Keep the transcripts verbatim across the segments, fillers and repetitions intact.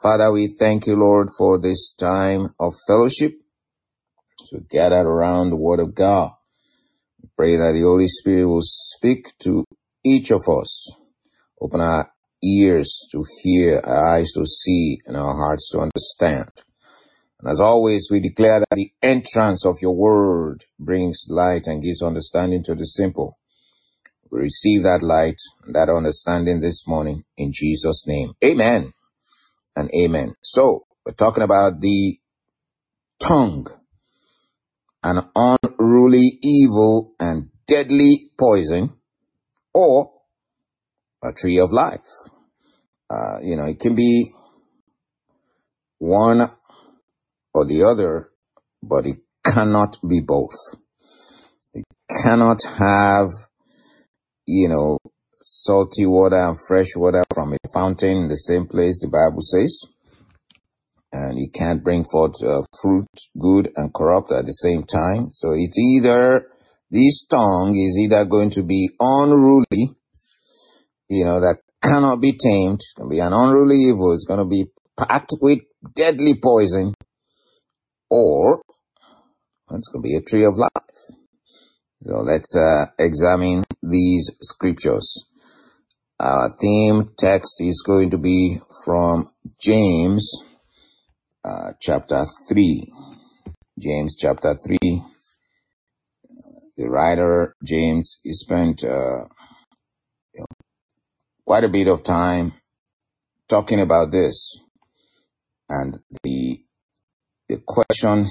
Father, we thank you, Lord, for this time of fellowship to gather around the Word of God. We pray that the Holy Spirit will speak to each of us. Open our ears to hear, our eyes to see, and our hearts to understand. And as always, we declare that the entrance of your Word brings light and gives understanding to the simple. We receive that light and that understanding this morning in Jesus' name. Amen and amen. So, we're talking about the tongue, an unruly evil and deadly poison, or a tree of life. Uh, you know, it can be one or the other, but it cannot be both. It cannot have, you know, salty water and fresh water from a fountain in the same place, the Bible says. And you can't bring forth uh, fruit, good and corrupt at the same time. So it's either, this tongue is either going to be unruly, you know, that cannot be tamed. It's going to be an unruly evil. It's going to be packed with deadly poison, or it's going to be a tree of life. So let's uh, examine these scriptures. Our theme text is going to be from James uh, chapter three. James chapter three. The writer, James, he spent uh, you know, quite a bit of time talking about this. And the the question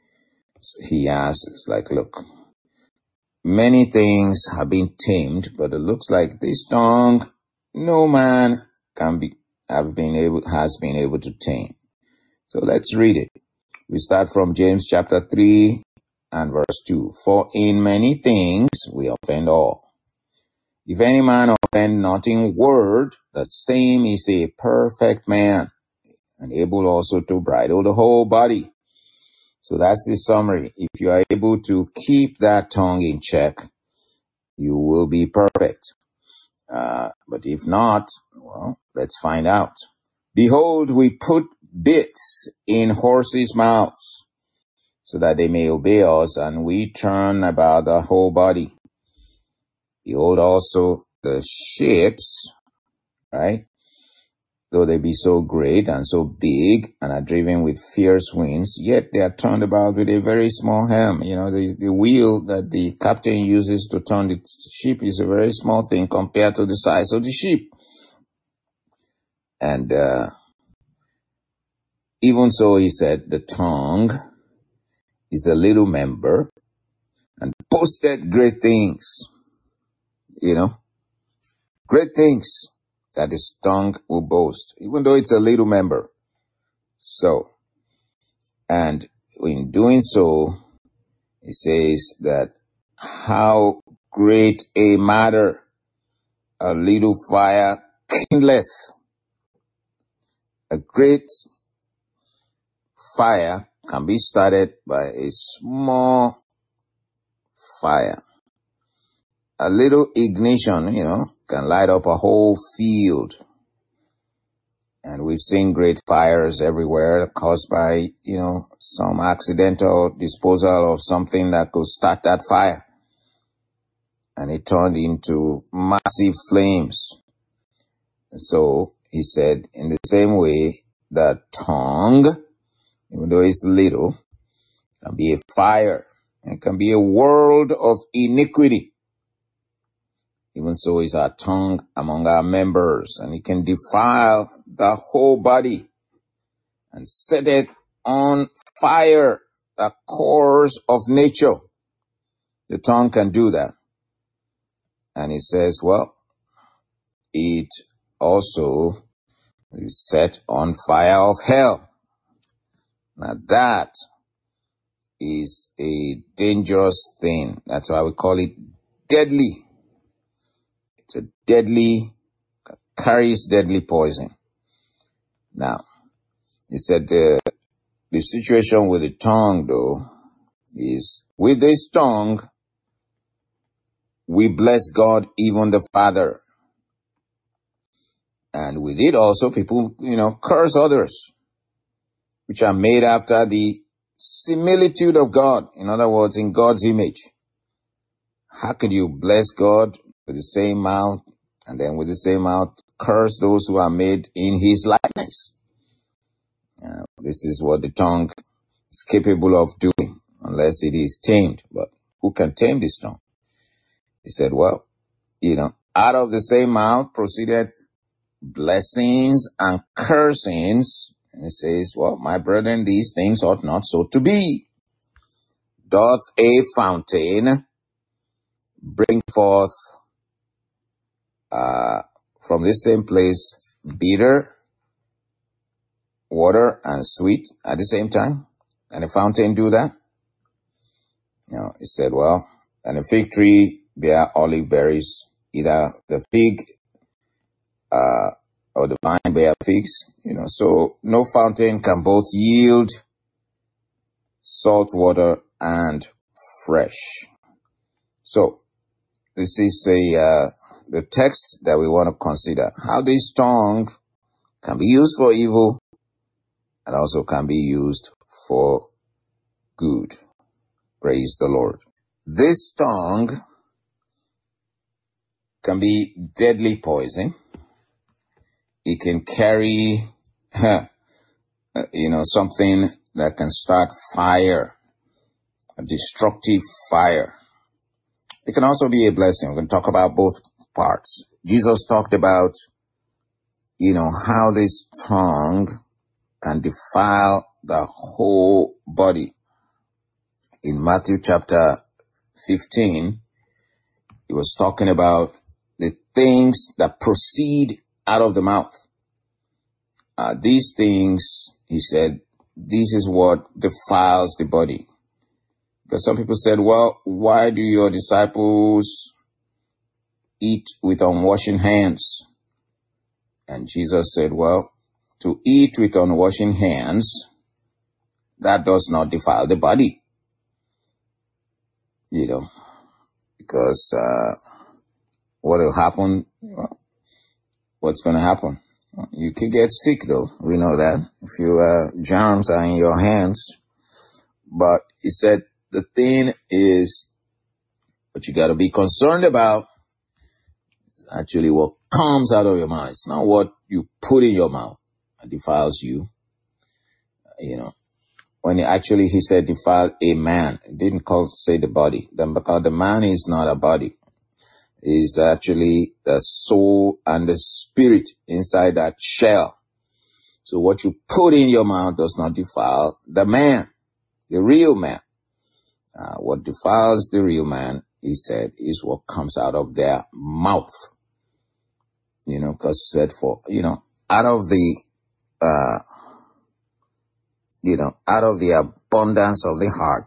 he asks is like, look, many things have been tamed, but it looks like this tongue, no man can be have been able has been able to tame. So let's read it. We start from James chapter three and verse two. For in many things we offend all. If any man offend not in word, the same is a perfect man, and able also to bridle the whole body. So that's the summary. If you are able to keep that tongue in check, you will be perfect. Uh, but if not, well, let's find out. Behold, we put bits in horses' mouths, so that they may obey us, and we turn about the whole body. Behold also the ships, right? Though they be so great and so big and are driven with fierce winds, yet they are turned about with a very small helm. You know, the, the wheel that the captain uses to turn the ship is a very small thing compared to the size of the ship. And uh, even so, he said, the tongue is a little member and boasted great things. You know, great things that his tongue will boast, even though it's a little member. So, and in doing so, he says that how great a matter a little fire kindleth. A great fire can be started by a small fire. A little ignition, you know, can light up a whole field. And we've seen great fires everywhere caused by, you know, some accidental disposal of something that could start that fire. And it turned into massive flames. And so he said, in the same way, the tongue, even though it's little, can be a fire. It can be a world of iniquity. Even so is our tongue among our members, and it can defile the whole body and set it on fire, the cores of nature. The tongue can do that. And he says, well, it also is set on fire of hell. Now that is a dangerous thing. That's why we call it deadly. It's a deadly, carries deadly poison. Now, he said the, the situation with the tongue, though, is with this tongue, we bless God, even the Father. And with it also, people, you know, curse others, which are made after the similitude of God. In other words, in God's image. How could you bless God with the same mouth and then with the same mouth curse those who are made in his likeness? Uh, this is what the tongue is capable of doing, unless it is tamed. But who can tame this tongue? He said, well, you know, out of the same mouth proceeded blessings and cursings. And he says, well, my brethren, these things ought not so to be. Doth a fountain bring forth uh, from this same place bitter water and sweet at the same time? Can a fountain do that? No, he said, well, and a fig tree bear olive berries, either the fig uh, or the vine bear figs, you know, so no fountain can both yield salt water and fresh. So this is a uh, the text that we want to consider, how this tongue can be used for evil and also can be used for good. Praise the Lord. This tongue can be deadly poison. It can carry, you know, something that can start fire, a destructive fire. It can also be a blessing. We're going to talk about both parts. Jesus talked about, you know, how this tongue can defile the whole body. In Matthew chapter fifteen, he was talking about the things that proceed out of the mouth. Uh, these things, he said, this is what defiles the body. Because some people said, well, why do your disciples eat with unwashing hands? And Jesus said, well, to eat with unwashing hands, that does not defile the body. You know, because uh, what will happen, well, what's going to happen? You could get sick, though. We know that. If your uh, germs are in your hands. But he said the thing is, what you got to be concerned about, actually what comes out of your mouth. It's not what you put in your mouth that defiles you. You know, when he actually, he said defile a man. He didn't call, say the body. Then because the man is not a body. Is actually the soul and the spirit inside that shell. So what you put in your mouth does not defile the man, the real man. Uh, what defiles the real man, he said, is what comes out of their mouth. You know, because he said for, you know, out of the, uh, you know, out of the abundance of the heart,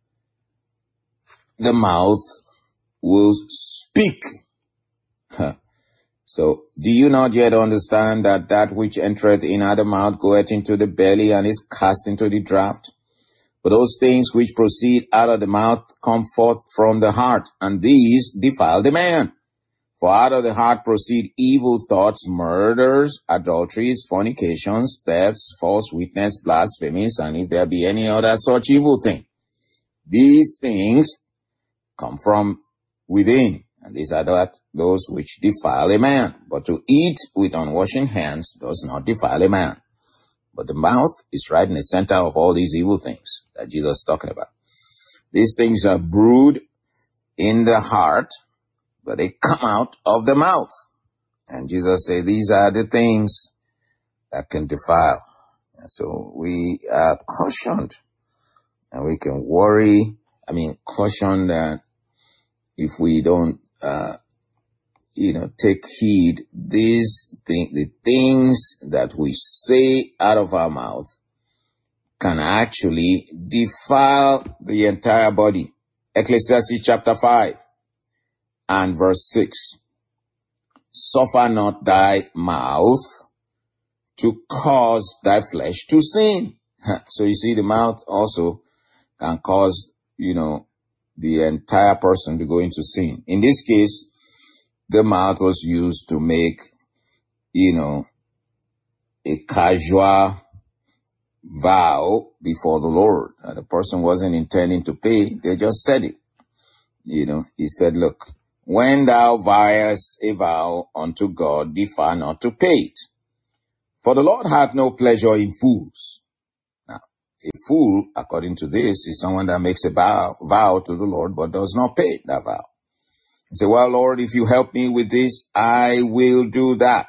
the mouth will speak. Huh. So, do you not yet understand that that which entereth in the mouth goeth into the belly and is cast into the draught? But those things which proceed out of the mouth come forth from the heart, and these defile the man. For out of the heart proceed evil thoughts, murders, adulteries, fornications, thefts, false witness, blasphemies, and if there be any other such evil thing. These things come from within, and these are that, those which defile a man. But to eat with unwashing hands does not defile a man. But the mouth is right in the center of all these evil things that Jesus is talking about. These things are brewed in the heart, but they come out of the mouth. And Jesus said, these are the things that can defile. And so we are cautioned, and we can worry. I mean, caution that if we don't, uh, you know, take heed, these things, the things that we say out of our mouth can actually defile the entire body. Ecclesiastes chapter five and verse six. Suffer not thy mouth to cause thy flesh to sin. So you see, the mouth also can cause, you know, the entire person to go into sin. In this case, the mouth was used to make, you know, a casual vow before the Lord. Uh, the person wasn't intending to pay. They just said it. You know, he said, look, when thou violest a vow unto God, defer not to pay it. For the Lord hath no pleasure in fools. Now, a fool, according to this, is someone that makes a vow, vow to the Lord, but does not pay that vow. He said, well, Lord, if you help me with this, I will do that.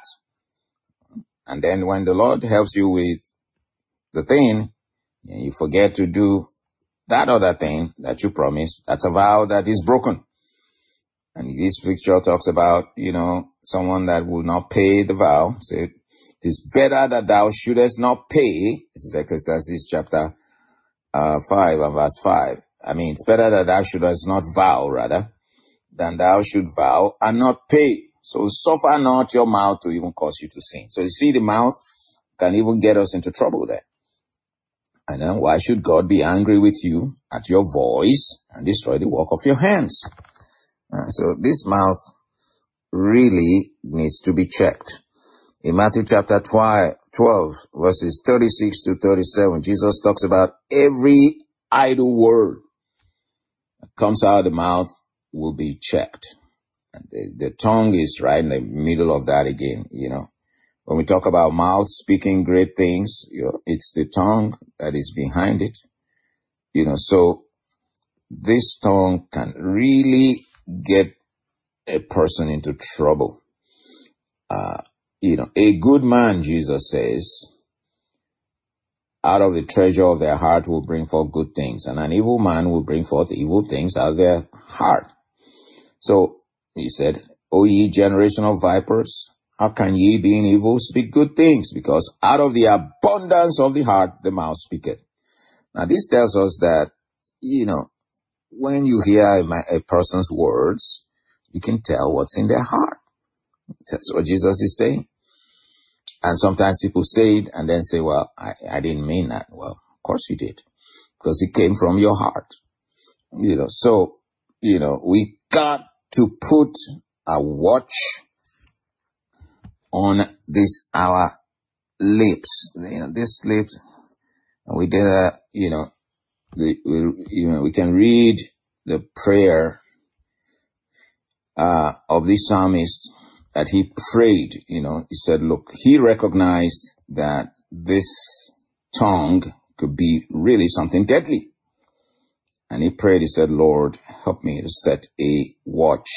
And then when the Lord helps you with the thing, and you forget to do that other thing that you promised, that's a vow that is broken. And this picture talks about, you know, someone that will not pay the vow. Say, it is better that thou shouldest not pay. This is Ecclesiastes chapter uh, five and verse five. I mean, it's better that thou shouldest not vow, rather, than thou should vow and not pay. So suffer not your mouth to even cause you to sin. So you see, the mouth can even get us into trouble there. And then why should God be angry with you at your voice and destroy the work of your hands? Uh, so this mouth really needs to be checked. In Matthew chapter twelve, verses thirty-six to thirty-seven, Jesus talks about every idle word that comes out of the mouth will be checked. And the, the tongue is right in the middle of that again, you know. When we talk about mouth speaking great things, you know, it's the tongue that is behind it. You know, so this tongue can really get a person into trouble. Uh, you know, a good man, Jesus says, out of the treasure of their heart will bring forth good things, and an evil man will bring forth evil things out of their heart. So he said, O ye generation of vipers, how can ye, being evil, speak good things? Because out of the abundance of the heart, the mouth speaketh. Now, this tells us that, you know, when you hear a, a person's words, you can tell what's in their heart. That's what Jesus is saying. And sometimes people say it and then say, well, I, I didn't mean that. Well, of course you did, because it came from your heart. You know, so, you know, we got to put a watch on this, our lips, you know, this lips, and we did a, you know, we, we, you know, we can read the prayer, uh, of this psalmist that he prayed. You know, he said, look, he recognized that this tongue could be really something deadly. And he prayed, he said, Lord, help me to set a watch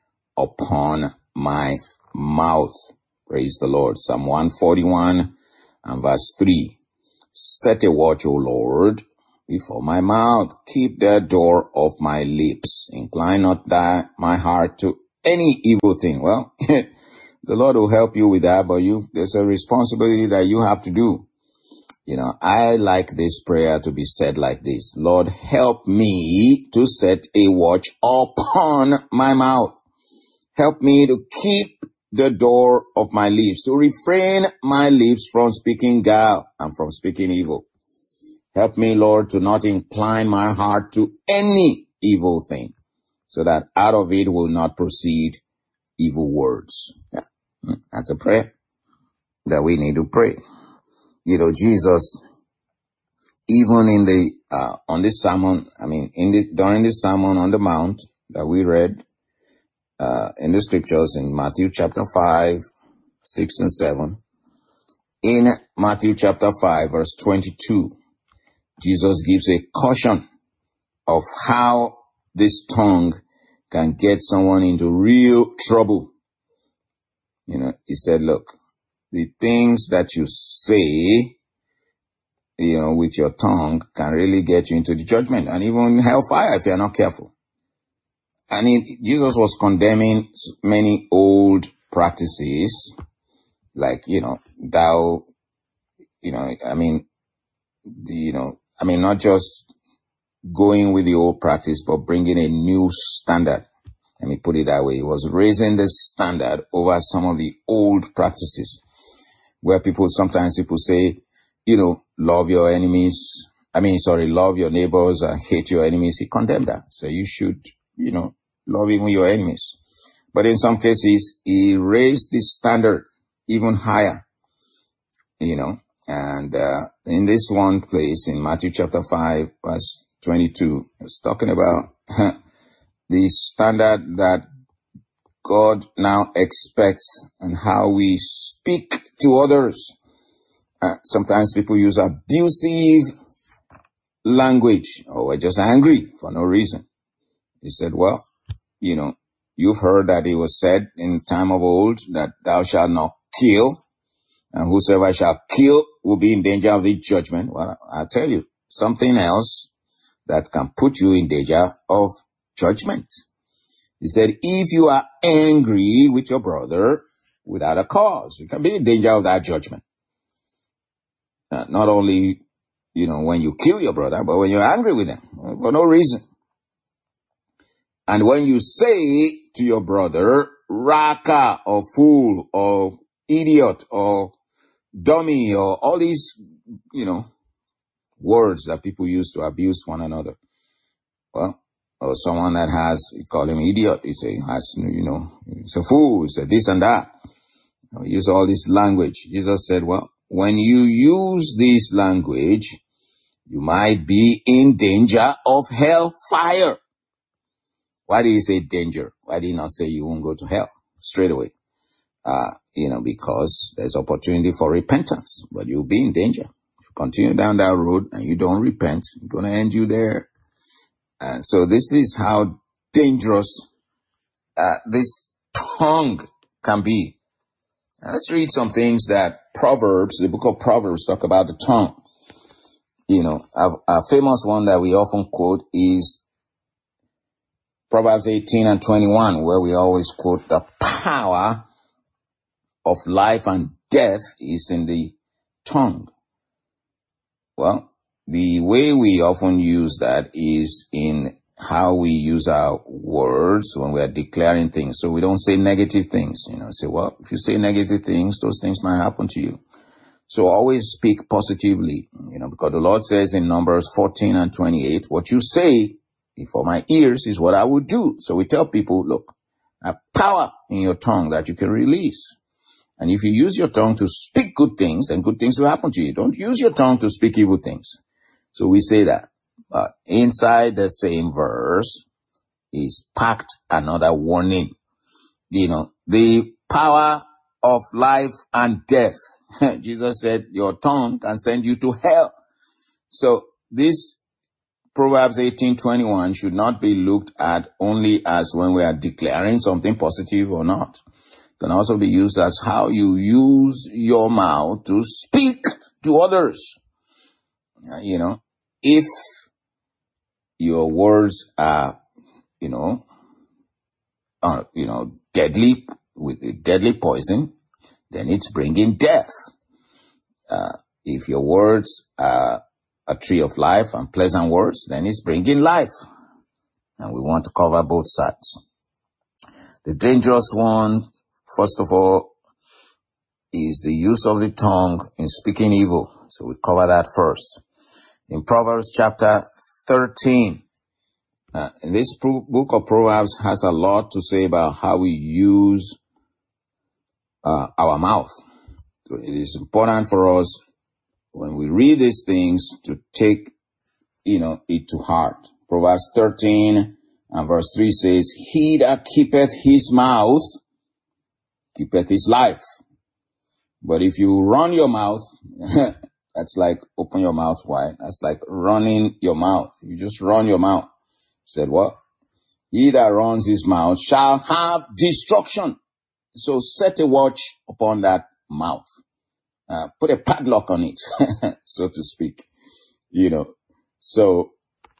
upon my mouth. Praise the Lord. Psalm one forty-one and verse three. Set a watch, O Lord, before my mouth. Keep the door of my lips. Incline not thy, my heart to any evil thing. Well, the Lord will help you with that, but you, there's a responsibility that you have to do. You know, I like this prayer to be said like this. Lord, help me to set a watch upon my mouth. Help me to keep the door of my lips, to refrain my lips from speaking guile and from speaking evil. Help me, Lord, to not incline my heart to any evil thing, so that out of it will not proceed evil words. Yeah. That's a prayer that we need to pray. You know, Jesus, even in the, uh, on this sermon, I mean, in the, during the Sermon on the Mount that we read, uh, in the scriptures in Matthew chapter five, six and seven, in Matthew chapter five, verse twenty-two, Jesus gives a caution of how this tongue can get someone into real trouble. You know, he said, look, the things that you say, you know, with your tongue can really get you into the judgment and even hellfire if you're not careful. And it, Jesus was condemning many old practices, like, you know, thou, you know, I mean, the, you know, I mean, not just going with the old practice, but bringing a new standard. Let me put it that way. He was raising the standard over some of the old practices, where people, sometimes people say, you know, love your enemies. I mean, sorry, love your neighbors and hate your enemies. He condemned that. So you should, you know, love even your enemies. But in some cases, he raised the standard. even higher, you know. And uh, in this one place in Matthew chapter five, verse twenty-two, it's talking about the standard that God now expects and how we speak to others. Uh, sometimes people use abusive language, or we're just angry for no reason. He said, well, you know, you've heard that it was said in time of old that thou shalt not kill, and whosoever shall kill will be in danger of the judgment. Well, I'll tell you something else that can put you in danger of judgment. He said, if you are angry with your brother without a cause, you can be in danger of that judgment. Uh, not only, you know, when you kill your brother, but when you're angry with him for no reason. And when you say to your brother, raka, or fool, or idiot, or dummy, or all these, you know, words that people use to abuse one another. Well, or someone that has, you call him idiot, you say, has, you know, it's a fool, it's a this and that. We use all this language. Jesus said, well, when you use this language, you might be in danger of hellfire. Why did he say danger? Why did he not say you won't go to hell straight away? Uh, you know, because there's opportunity for repentance, but you'll be in danger. If you continue down that road and you don't repent, it's going to end you there. And so this is how dangerous uh, this tongue can be. Now let's read some things that Proverbs, the book of Proverbs, talk about the tongue. You know, a, a famous one that we often quote is Proverbs eighteen and twenty-one, where we always quote the power of life and death is in the tongue. Well, the way we often use that is in how we use our words when we are declaring things. So we don't say negative things, you know, say, well, if you say negative things, those things might happen to you. So always speak positively, you know, because the Lord says in Numbers fourteen and twenty-eight, what you say before my ears is what I would do. So we tell people, look, have power in your tongue that you can release. And if you use your tongue to speak good things, then good things will happen to you. Don't use your tongue to speak evil things. So we say that. But inside the same verse is packed another warning. You know, the power of life and death. Jesus said your tongue can send you to hell. So this Proverbs eighteen twenty-one should not be looked at only as when we are declaring something positive or not. It can also be used as how you use your mouth to speak to others. You know, if your words are, you know, uh, you know, deadly, with deadly poison, then it's bringing death. Uh, if your words are a tree of life and pleasant words, then it's bringing life. And we want to cover both sides. The dangerous one, first of all, is the use of the tongue in speaking evil. So we cover that first. In Proverbs chapter thirteen, uh, this pro- book of Proverbs has a lot to say about how we use uh, our mouth. So it is important for us when we read these things to take, you know, it to heart. Proverbs thirteen and verse three says, he that keepeth his mouth keepeth his life. But if you run your mouth, that's like open your mouth wide. That's like running your mouth. You just run your mouth. Said what? He that runs his mouth shall have destruction. So set a watch upon that mouth. Uh, put a padlock on it, so to speak. You know, so,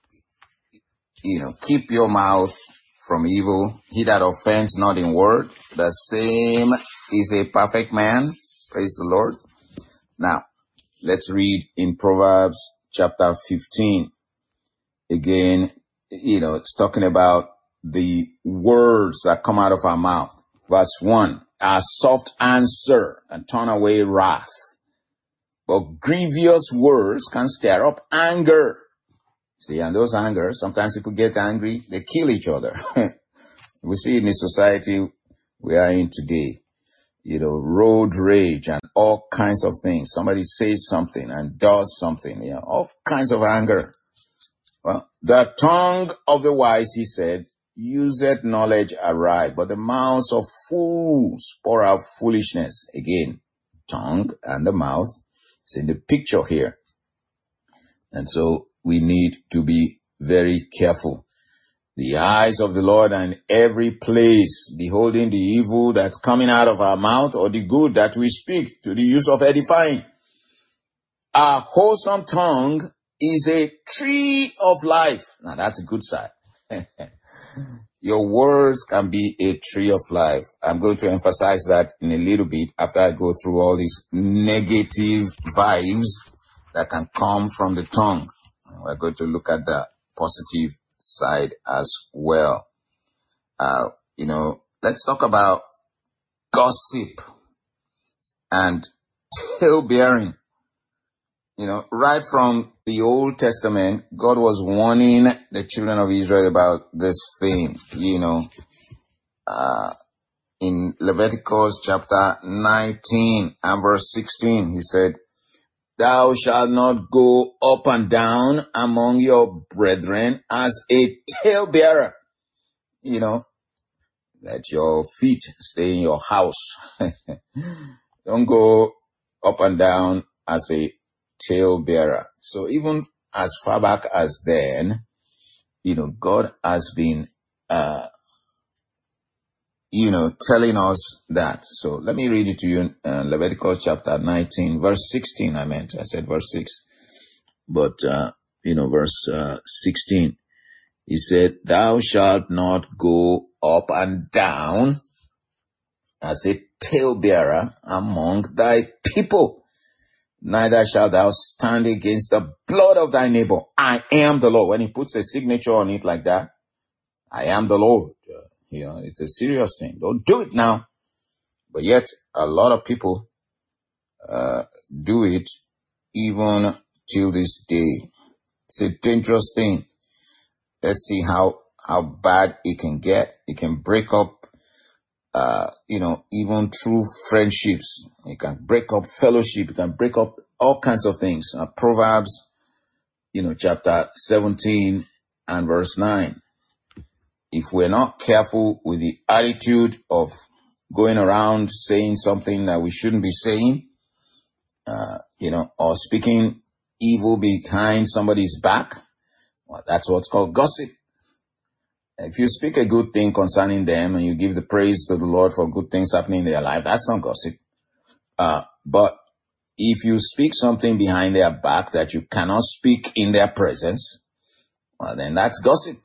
you know, keep your mouth from evil. He that offends not in word, the same is a perfect man. Praise the Lord. Now, let's read in Proverbs chapter fifteen. Again, you know, it's talking about the words that come out of our mouth. Verse one, a soft answer and turn away wrath, but grievous words can stir up anger. See, and those anger, sometimes people get angry, they kill each other. We see in the society we are in today. you know, road rage and all kinds of things. Somebody says something and does something, you know, all kinds of anger. Well, the tongue of the wise, he said, useth knowledge aright, but the mouths of fools pour out foolishness. Again, tongue and the mouth is in the picture here. And so we need to be very careful. The eyes of the Lord are in every place, beholding the evil that's coming out of our mouth or the good that we speak, to the use of edifying. Our wholesome tongue is a tree of life. Now that's a good side. Your words can be a tree of life. I'm going to emphasize that in a little bit after I go through all these negative vibes that can come from the tongue. We're going to look at the positive side as well. Uh, you know, let's talk about gossip and tale-bearing. You know, right from the Old Testament, God was warning the children of Israel about this thing, you know, uh, in Leviticus chapter nineteen and verse sixteen, he said, thou shalt not go up and down among your brethren as a talebearer. You know, let your feet stay in your house. Don't go up and down as a talebearer. So even as far back as then, you know, God has been, uh, you know, telling us that. So let me read it to you in uh, Leviticus chapter nineteen, verse sixteen, I meant. I said verse six. But, uh, you know, verse uh, sixteen. He said, thou shalt not go up and down as a talebearer among thy people. Neither shalt thou stand against the blood of thy neighbor. I am the Lord. When he puts a signature on it like that, I am the Lord. Uh, you know, it's a serious thing. Don't do it now. But yet, a lot of people uh, do it even till this day. It's a dangerous thing. Let's see how, how bad it can get. It can break up, uh, you know, even true friendships. It can break up fellowship. It can break up all kinds of things. Uh, Proverbs, you know, chapter seventeen and verse nine. If we're not careful with the attitude of going around saying something that we shouldn't be saying, uh, you know, or speaking evil behind somebody's back, well, that's what's called gossip. If you speak a good thing concerning them and you give the praise to the Lord for good things happening in their life, that's not gossip. Uh, but if you speak something behind their back that you cannot speak in their presence, well, then that's gossip.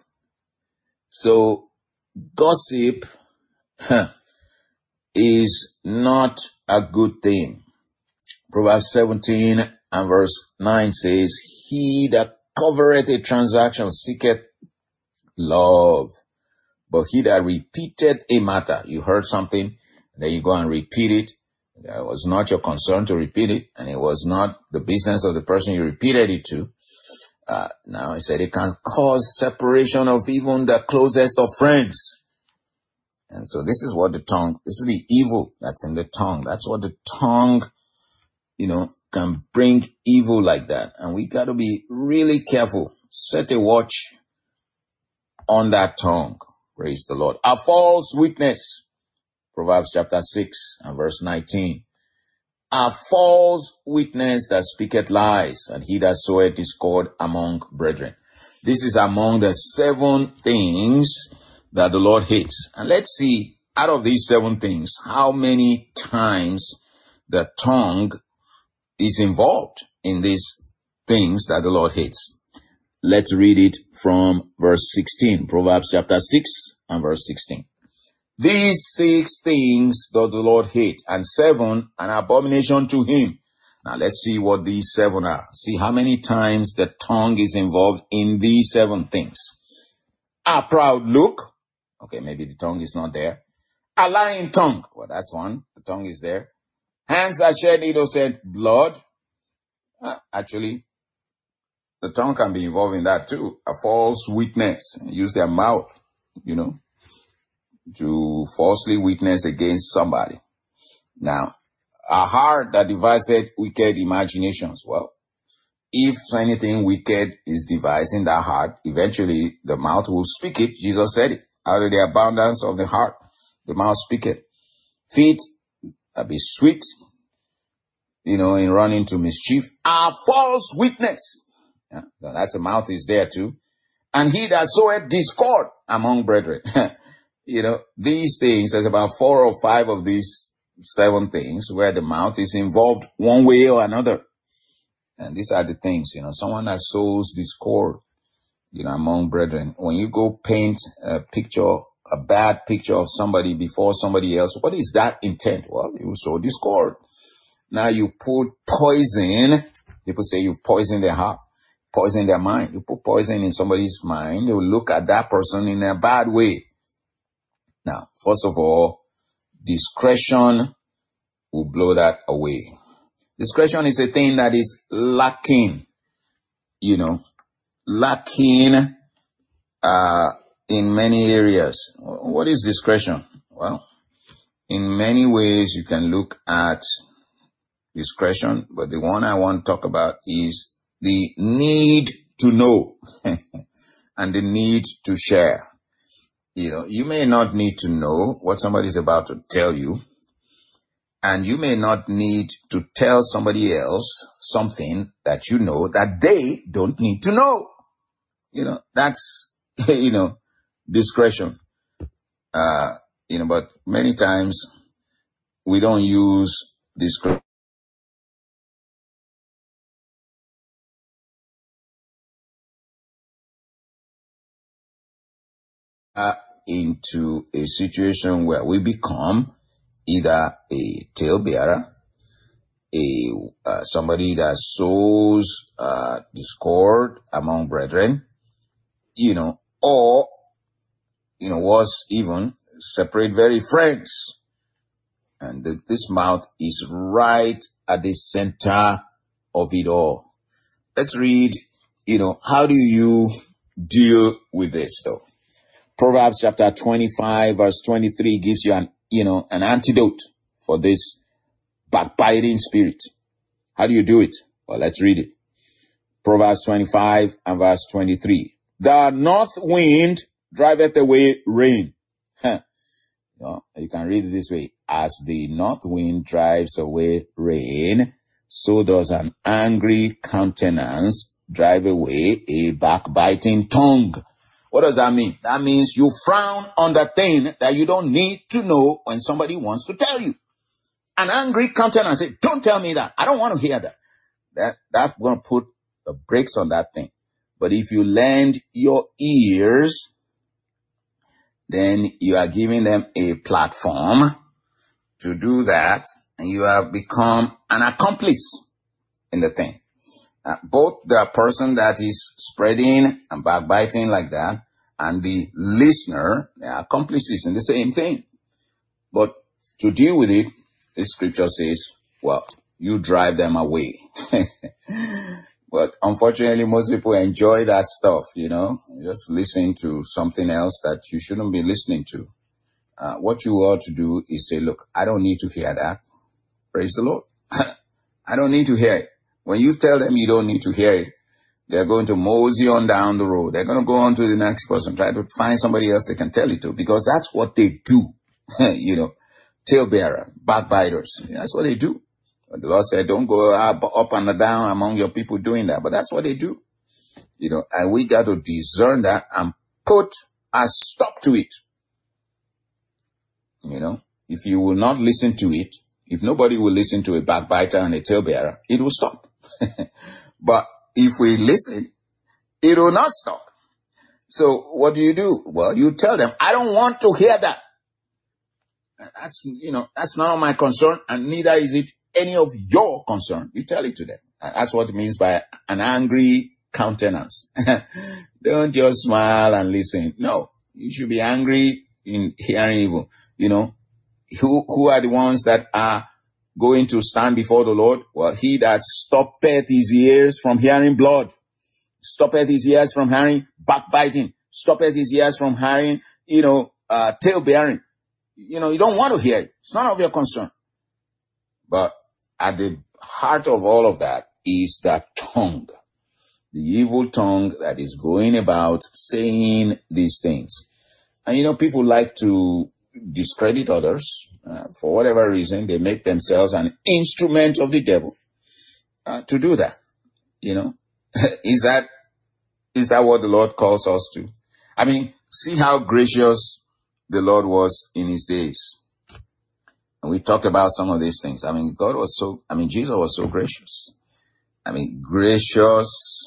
So gossip huh, is not a good thing. Proverbs seventeen and verse nine says, he that covereth a transaction seeketh love, but he that repeateth a matter, you heard something, then you go and repeat it. It was not your concern to repeat it, and it was not the business of the person you repeated it to. Uh, now, he said it can cause separation of even the closest of friends. And so this is what the tongue, this is the evil that's in the tongue. That's what the tongue, you know, can bring evil like that. And we got to be really careful. Set a watch on that tongue. Praise the Lord. A false witness. Proverbs chapter six and verse nineteen. A false witness that speaketh lies, and he that soweth discord among brethren. This is among the seven things that the Lord hates. And let's see, out of these seven things, how many times the tongue is involved in these things that the Lord hates. Let's read it from verse sixteen, Proverbs chapter six and verse sixteen. These six things doth the Lord hate, and seven an abomination to him. Now let's see what these seven are. See how many times the tongue is involved in these seven things. A proud look. Okay, maybe the tongue is not there. A lying tongue. Well, that's one. The tongue is there. Hands that shed innocent blood. Uh, actually, the tongue can be involved in that too. A false witness. Use their mouth, you know, to falsely witness against somebody. Now, a heart that deviseth wicked imaginations. Well, if anything wicked is devised in that heart, eventually the mouth will speak it. Jesus said it. Out of the abundance of the heart, the mouth speaketh. Feet that be sweet, you know, in running to mischief, are false witness. Yeah, that's a mouth is there too. And he that soweth discord among brethren. You know, these things, there's about four or five of these seven things where the mouth is involved one way or another. And these are the things, you know, someone that sows discord, you know, among brethren. When you go paint a picture, a bad picture of somebody before somebody else, what is that intent? Well, you sow discord. Now you put poison. People say you've poisoned their heart, poisoned their mind. You put poison in somebody's mind, they will look at that person in a bad way. Now, first of all, discretion will blow that away. Discretion is a thing that is lacking, you know, lacking uh, in many areas. What is discretion? Well, in many ways you can look at discretion, but the one I want to talk about is the need to know and the need to share. You know, you may not need to know what somebody is about to tell you, and you may not need to tell somebody else something that you know that they don't need to know. You know, that's, you know, discretion. Uh, you know, but many times we don't use discretion uh, into a situation where we become either a talebearer, a uh, somebody that sows uh, discord among brethren, you know, or, you know, was even separate very friends. And the, this mouth is right at the center of it all. Let's read, you know, how do you deal with this though? Proverbs chapter twenty-five verse twenty-three gives you an, you know, an antidote for this backbiting spirit. How do you do it? Well, let's read it. Proverbs twenty-five and verse twenty-three. The north wind driveth away rain. Huh. You know, you can read it this way. As the north wind drives away rain, so does an angry countenance drive away a backbiting tongue. What does that mean? That means you frown on the thing that you don't need to know when somebody wants to tell you. An angry countenance say, don't tell me that. I don't want to hear that. That that's going to put the brakes on that thing. But if you lend your ears, then you are giving them a platform to do that, and you have become an accomplice in the thing. Uh, both the person that is spreading and backbiting like that and the listener, they are accomplices in the same thing. But to deal with it, the scripture says, well, you drive them away. But unfortunately, most people enjoy that stuff, you know, just listen to something else that you shouldn't be listening to. Uh, what you ought to do is say, look, I don't need to hear that. Praise the Lord. I don't need to hear it. When you tell them you don't need to hear it, they're going to mosey on down the road. They're going to go on to the next person, try to find somebody else they can tell it to, because that's what they do. You know, talebearer, backbiters. That's what they do. But the Lord said, don't go up, up and down among your people doing that. But that's what they do. You know, and we got to discern that and put a stop to it. You know, if you will not listen to it, if nobody will listen to a backbiter and a talebearer, it will stop. But if we listen, it will not stop. So what do you do? Well, you tell them, I don't want to hear that. That's, you know, that's none of my concern, and neither is it any of your concern. You tell it to them. That's what it means by an angry countenance. Don't just smile and listen. No, you should be angry in hearing evil. You know, who, who are the ones that are going to stand before the Lord? Well, he that stoppeth his ears from hearing blood, stoppeth his ears from hearing backbiting, stoppeth his ears from hearing, you know, uh, tale bearing. You know, you don't want to hear it. It's none of your concern. But at the heart of all of that is that tongue, the evil tongue that is going about saying these things. And, you know, people like to discredit others. Uh, for whatever reason, they make themselves an instrument of the devil uh, to do that. You know, is that is that what the Lord calls us to? I mean, see how gracious the Lord was in his days. And we talked about some of these things. I mean, God was so, I mean, Jesus was so gracious. I mean, gracious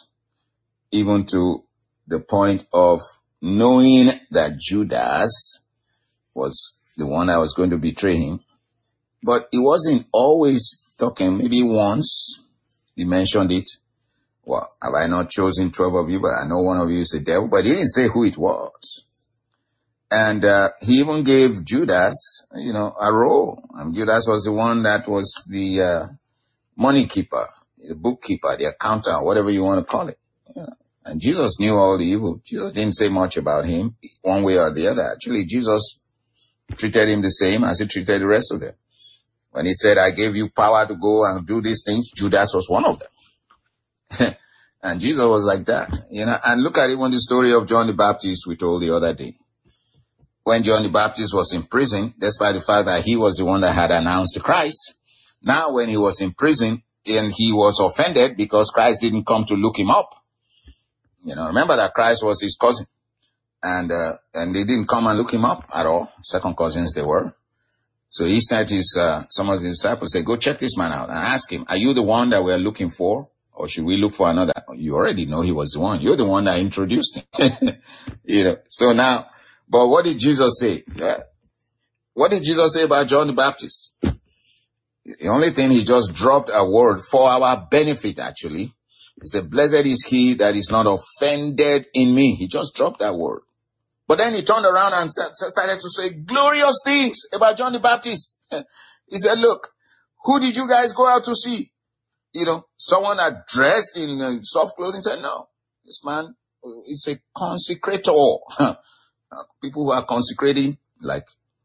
even to the point of knowing that Judas was the one that was going to betray him. But he wasn't always talking. Maybe once he mentioned it. Well, have I not chosen twelve of you, but I know one of you is a devil. But he didn't say who it was. And uh, he even gave Judas, you know, a role. And Judas was the one that was the uh, money keeper, the bookkeeper, the accountant, whatever you want to call it. Yeah. And Jesus knew all the evil. Jesus didn't say much about him one way or the other. Actually, Jesus treated him the same as he treated the rest of them. When he said, I gave you power to go and do these things, Judas was one of them. And Jesus was like that, you know. And look at even the story of John the Baptist we told the other day. When John the Baptist was in prison, despite the fact that he was the one that had announced the Christ, now when he was in prison and he was offended because Christ didn't come to look him up. You know, remember that Christ was his cousin. And uh, and they didn't come and look him up at all. Second cousins they were. So he sent his uh, some of his disciples, say, go check this man out and ask him, are you the one that we're looking for? Or should we look for another? You already know he was the one. You're the one that introduced him. You know. So now, but what did Jesus say? Yeah. What did Jesus say about John the Baptist? The only thing, he just dropped a word for our benefit, actually. He said, blessed is he that is not offended in me. He just dropped that word. But then he turned around and started to say glorious things about John the Baptist. He said, look, who did you guys go out to see? You know, someone that dressed in uh, soft clothing. Said, no, this man is a consecrator. People who are consecrating, like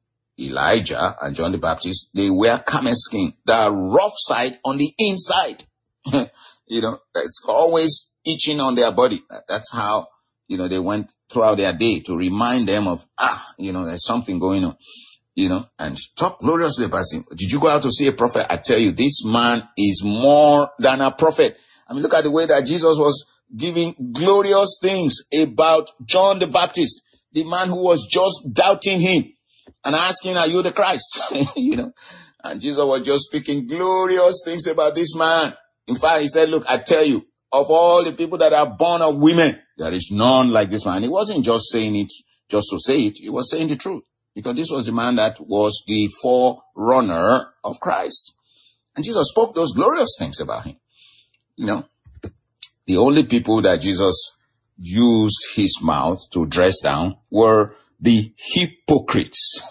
Elijah and John the Baptist, they wear camel skin, the rough side on the inside. You know, it's always itching on their body. That's how, you know, they went throughout their day to remind them of, ah, you know, there's something going on, you know, and talk gloriously about him. Did you go out to see a prophet? I tell you, this man is more than a prophet. I mean, look at the way that Jesus was giving glorious things about John the Baptist, the man who was just doubting him and asking, are you the Christ? You know, and Jesus was just speaking glorious things about this man. In fact, he said, look, I tell you, of all the people that are born of women, there is none like this man. He wasn't just saying it just to say it. He was saying the truth, because this was the man that was the forerunner of Christ. And Jesus spoke those glorious things about him. You know, the only people that Jesus used his mouth to dress down were the hypocrites.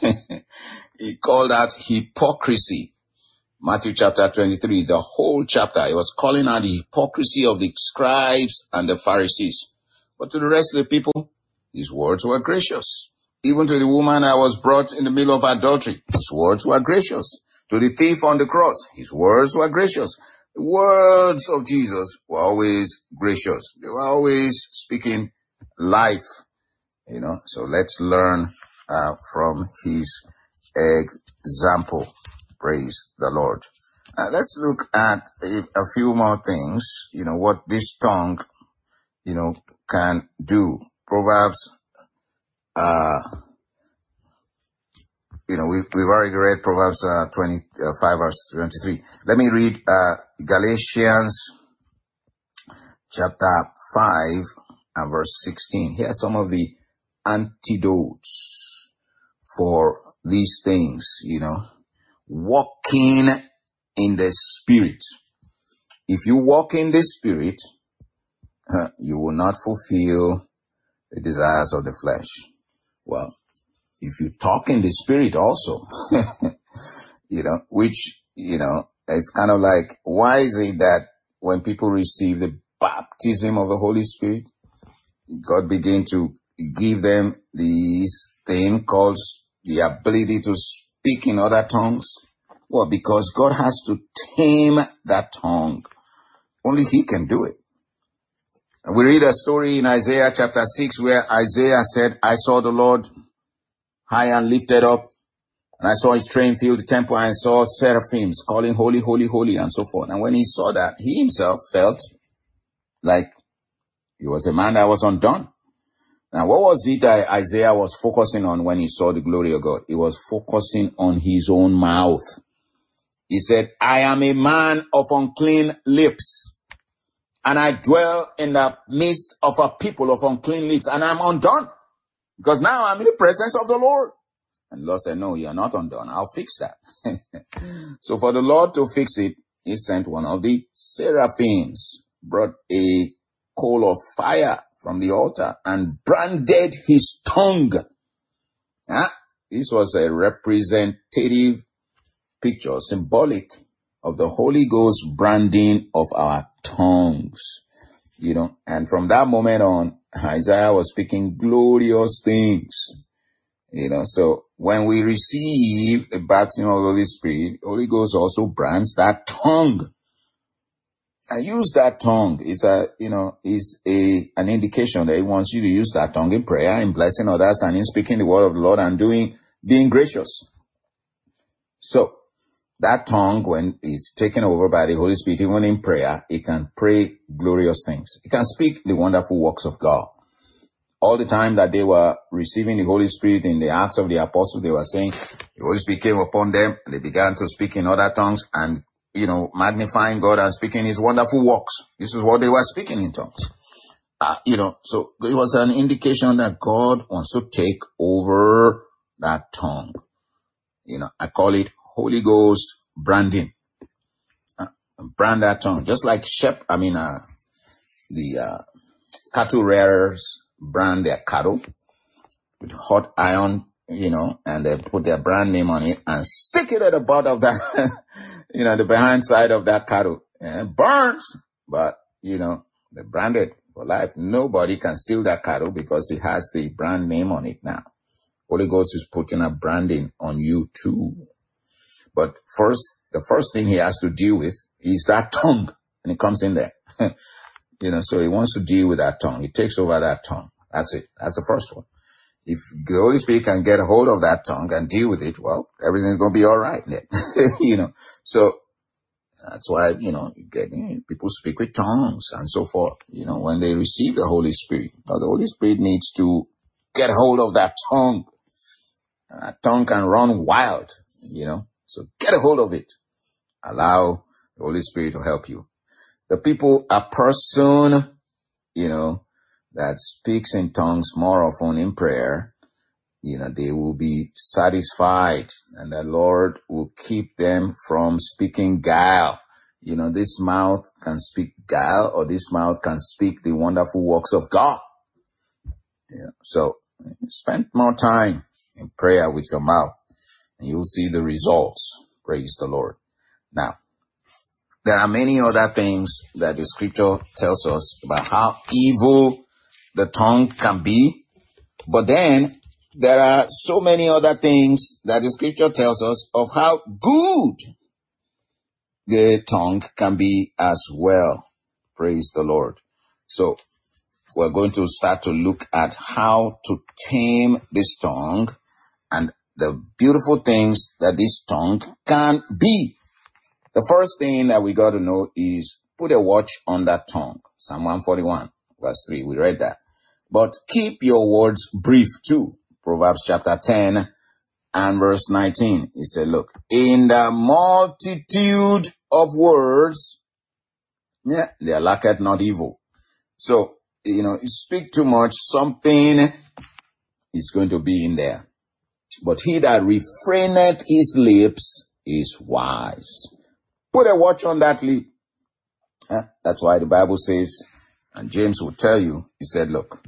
He called out hypocrisy. Matthew chapter twenty-three, the whole chapter, he was calling out the hypocrisy of the scribes and the Pharisees. But to the rest of the people, his words were gracious. Even to the woman that was brought in the middle of adultery, his words were gracious. To the thief on the cross, his words were gracious. The words of Jesus were always gracious. They were always speaking life, you know. So let's learn uh, from his example. Praise the Lord. Uh, let's look at a, a few more things, you know, what this tongue, you know, can do. Proverbs, uh, you know, we've, we've already read Proverbs uh, twenty-five, verse twenty-three. Let me read uh, Galatians chapter five and verse sixteen. Here are some of the antidotes for these things, you know. Walking in the Spirit. If you walk in the Spirit, uh, you will not fulfill the desires of the flesh. Well, if you talk in the Spirit also, you know, which, you know, it's kind of like, why is it that when people receive the baptism of the Holy Spirit, God began to give them this thing called the ability to speak in other tongues? Well, because God has to tame that tongue. Only he can do it. And we read a story in Isaiah chapter six where Isaiah said, I saw the Lord high and lifted up, and I saw his train fill the temple, and I saw seraphims calling holy, holy, holy, and so forth. And when he saw that, he himself felt like he was a man that was undone. Now, what was it that Isaiah was focusing on when he saw the glory of God? He was focusing on his own mouth. He said, I am a man of unclean lips, and I dwell in the midst of a people of unclean lips, and I'm undone, because now I'm in the presence of the Lord. And the Lord said, no, you're not undone. I'll fix that. So for the Lord to fix it, he sent one of the seraphims, brought a coal of fire from the altar, and branded his tongue. Huh? This was a representative picture, symbolic of the Holy Ghost branding of our tongues. You know, and from that moment on, Isaiah was speaking glorious things. You know, so when we receive the baptism of the Holy Spirit, Holy Ghost also brands that tongue. I use that tongue. It's a, you know, is a, an indication that he wants you to use that tongue in prayer, in blessing others, and in speaking the word of the Lord, and doing, being gracious. So that tongue, when it's taken over by the Holy Spirit, even in prayer, it can pray glorious things. It can speak the wonderful works of God. All the time that they were receiving the Holy Spirit in the Acts of the Apostles, they were saying the Holy Spirit came upon them, and they began to speak in other tongues, and you know, magnifying God and speaking his wonderful works. This is what they were speaking in tongues. Uh, you know, so it was an indication that God wants to take over that tongue. You know, I call it Holy Ghost branding. Uh, brand that tongue. Just like shep, I mean, uh, the, uh, cattle rearers brand their cattle with hot iron, you know, and they put their brand name on it and stick it at the butt of that, you know, the behind side of that cattle. And it burns, but, you know, they brand it for life. Nobody can steal that cattle because it has the brand name on it now. Holy Ghost is putting a branding on you too. But first, the first thing he has to deal with is that tongue. And it comes in there. You know, so he wants to deal with that tongue. He takes over that tongue. That's it. That's the first one. If the Holy Spirit can get a hold of that tongue and deal with it, well, everything's going to be all right. You know, so that's why, you know, you get, you know, people speak with tongues and so forth, you know, when they receive the Holy Spirit. Now, the Holy Spirit needs to get hold of that tongue. And that tongue can run wild, you know, so get a hold of it. Allow the Holy Spirit to help you. The people, a person, you know, that speaks in tongues more often in prayer, you know, they will be satisfied, and the Lord will keep them from speaking guile. You know, this mouth can speak guile, or this mouth can speak the wonderful works of God. Yeah. So spend more time in prayer with your mouth, and you'll see the results. Praise the Lord. Now, there are many other things that the scripture tells us about how evil the tongue can be. But then there are so many other things that the scripture tells us of how good the tongue can be as well. Praise the Lord. So we're going to start to look at how to tame this tongue and the beautiful things that this tongue can be. The first thing that we got to know is put a watch on that tongue. Psalm one forty-one, verse three. We read that. But keep your words brief too. Proverbs chapter ten and verse nineteen. He said, look, in the multitude of words, yeah, there lacketh not evil. So, you know, you speak too much, something is going to be in there. But he that refraineth his lips is wise. Put a watch on that lip. Yeah, that's why the Bible says, and James will tell you, he said, look,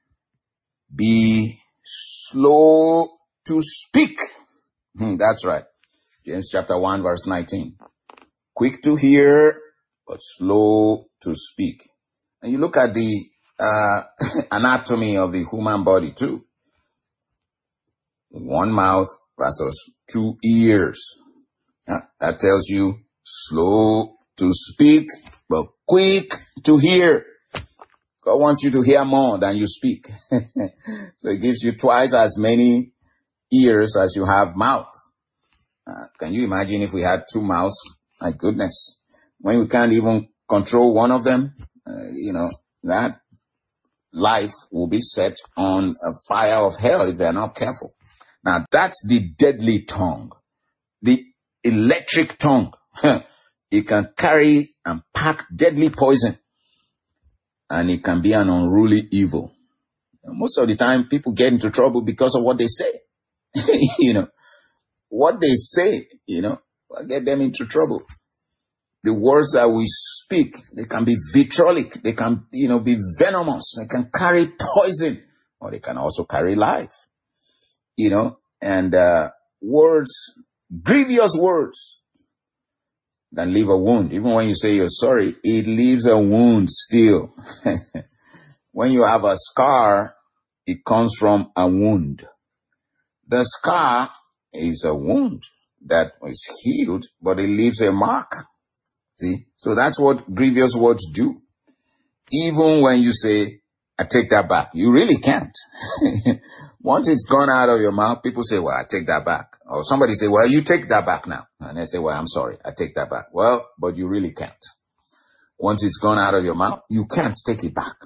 be slow to speak. Hmm, that's right. James chapter one, verse nineteen. Quick to hear, but slow to speak. And you look at the uh, anatomy of the human body too. One mouth versus two ears. Uh, That tells you slow to speak, but quick to hear. God wants you to hear more than you speak. So it gives you twice as many ears as you have mouth. Uh, can you imagine if we had two mouths? My goodness. When we can't even control one of them, uh, you know, that life will be set on a fire of hell if they're not careful. Now, that's the deadly tongue, the electric tongue. It can carry and pack deadly poison, and it can be an unruly evil. And most of the time, people get into trouble because of what they say. You know, what they say, you know, will get them into trouble. The words that we speak, they can be vitriolic. They can, you know, be venomous. They can carry poison, or they can also carry life, you know, and, uh, words, grievous words can leave a wound. Even when you say you're sorry, it leaves a wound still. When you have a scar, it comes from a wound. The scar is a wound that is healed, but it leaves a mark. See? So that's what grievous words do. Even when you say, I take that back, you really can't. Once it's gone out of your mouth, people say, well, I take that back. Or somebody say, well, you take that back now. And they say, well, I'm sorry, I take that back. Well, but you really can't. Once it's gone out of your mouth, you can't take it back.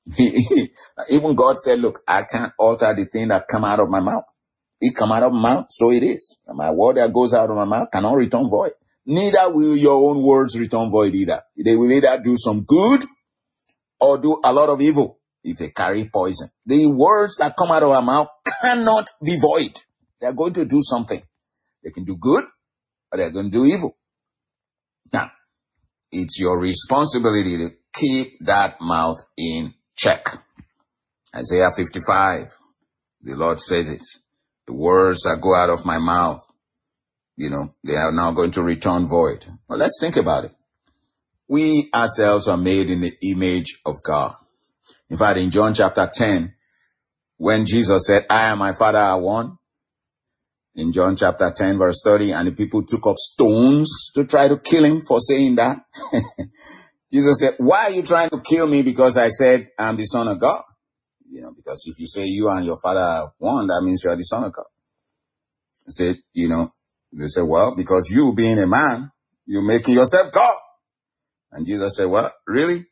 Even God said, look, I can't alter the thing that come out of my mouth. It come out of my mouth, so it is. And my word that goes out of my mouth cannot return void. Neither will your own words return void either. They will either do some good or do a lot of evil if they carry poison. The words that come out of our mouth cannot be void. They're going to do something. They can do good or they're going to do evil. Now, it's your responsibility to keep that mouth in check. Isaiah fifty-five, the Lord says it. The words that go out of my mouth, you know, they are now going to return void. Well, let's think about it. We ourselves are made in the image of God. In fact, in John chapter ten, when Jesus said, I and my Father are one, in John chapter ten, verse thirty, and the people took up stones to try to kill him for saying that. Jesus said, why are you trying to kill me because I said I'm the Son of God? You know, because if you say you and your Father are one, that means you are the Son of God. He said, you know, they said, well, because you being a man, you're making yourself God. And Jesus said, well, really?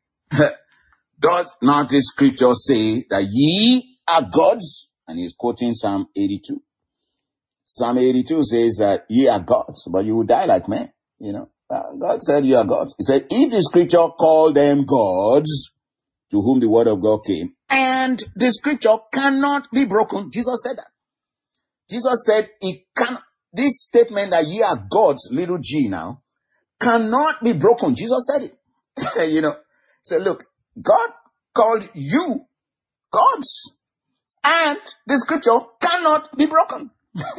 Does not this scripture say that ye are gods? And he's quoting Psalm eighty-two. Psalm eighty-two says that ye are gods, but you will die like men. You know, God said you are gods. He said, if the scripture called them gods, to whom the word of God came, and the scripture cannot be broken. Jesus said that. Jesus said it can. This statement that ye are gods, little g now, cannot be broken. Jesus said it. You know, say, look, God called you gods, and the scripture cannot be broken.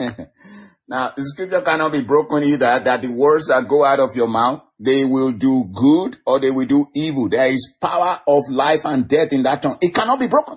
Now, the scripture cannot be broken either, that the words that go out of your mouth, they will do good or they will do evil. There is power of life and death in that tongue. It cannot be broken.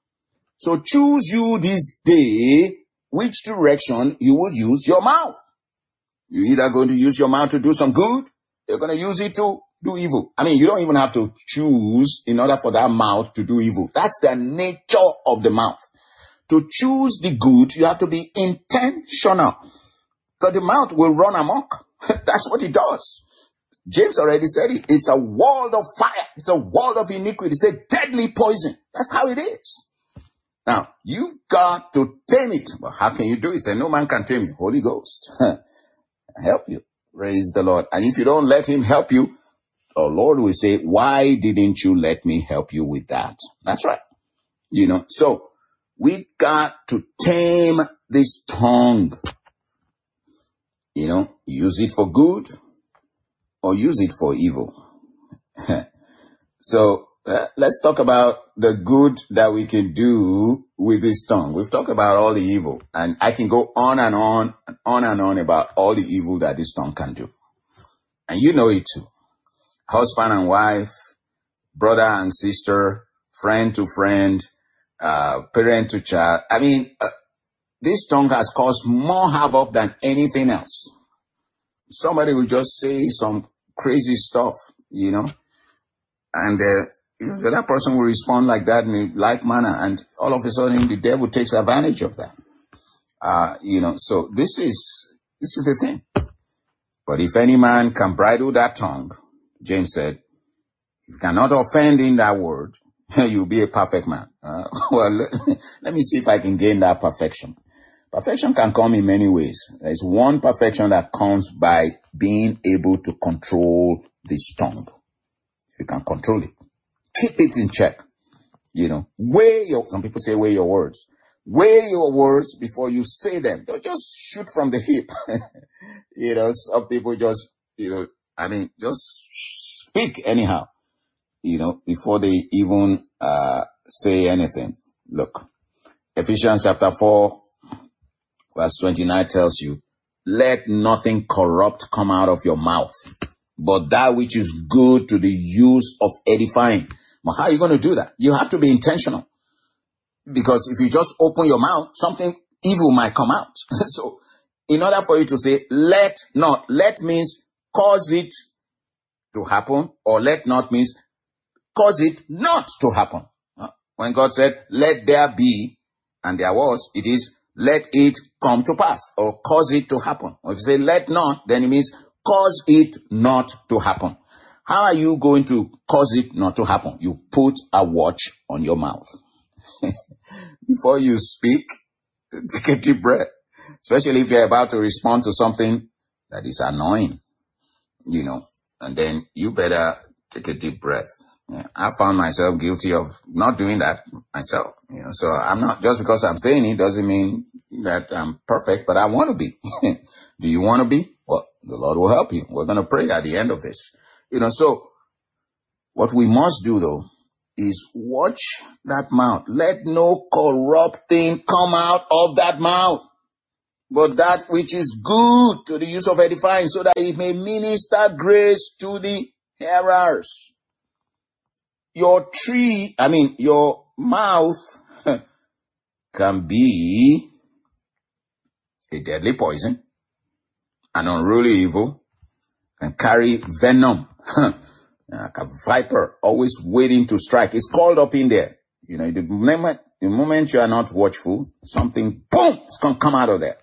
So choose you this day which direction you will use your mouth. You're either going to use your mouth to do some good, you're going to use it to do evil. I mean, you don't even have to choose in order for that mouth to do evil. That's the nature of the mouth. To choose the good, you have to be intentional. Because the mouth will run amok. That's what it does. James already said it. It's a world of fire. It's a world of iniquity. It's a deadly poison. That's how it is. Now, you've got to tame it. But how can you do it? Say, no man can tame you. Holy Ghost. Help you. Praise the Lord. And if you don't let him help you, the Lord will say, why didn't you let me help you with that? That's right. You know, so we got to tame this tongue. You know, use it for good or use it for evil. So uh, let's talk about the good that we can do with this tongue. We've talked about all the evil, and I can go on and on and on and on about all the evil that this tongue can do. And you know it too. Husband and wife, brother and sister, friend to friend, uh, parent to child. I mean, uh, this tongue has caused more havoc than anything else. somebody will just say some crazy stuff, you know, and uh, you know, the other person will respond like that in a like manner, and all of a sudden the devil takes advantage of that. Uh, you know, so this is this is the thing. But if any man can bridle that tongue, James said, if you cannot offend in that word, you'll be a perfect man. Uh, well, let, let me see if I can gain that perfection. Perfection can come in many ways. There's one perfection that comes by being able to control this tongue. If you can control it, keep it in check. You know, weigh your, some people say weigh your words. Weigh your words before you say them. Don't just shoot from the hip. You know, some people just, you know, I mean, just speak anyhow, you know, before they even uh say anything. Look, Ephesians chapter four, verse twenty-nine tells you, let nothing corrupt come out of your mouth, but that which is good to the use of edifying. But how are you going to do that? You have to be intentional. Because if you just open your mouth, something evil might come out. So in order for you to say, let not, let means cause it to happen, or let not means cause it not to happen. When God said, let there be, and there was, it is, let it come to pass, or cause it to happen. Or if you say, let not, then it means cause it not to happen. How are you going to cause it not to happen? You put a watch on your mouth. Before you speak, take a deep breath. Especially if you're about to respond to something that is annoying, you know, and then you better take a deep breath. Yeah, I found myself guilty of not doing that myself. You know, so I'm not, just because I'm saying it doesn't mean that I'm perfect, but I want to be. Do you want to be? Well, the Lord will help you. We're going to pray at the end of this. You know, so what we must do though is watch that mouth. Let no corrupt thing come out of that mouth, but that which is good to the use of edifying, so that it may minister grace to the hearers. Your tree, I mean, your mouth can be a deadly poison, an unruly evil, can carry venom, like a viper, always waiting to strike. It's called up in there. You know, the moment, the moment you are not watchful, something, boom, it's going to come out of there.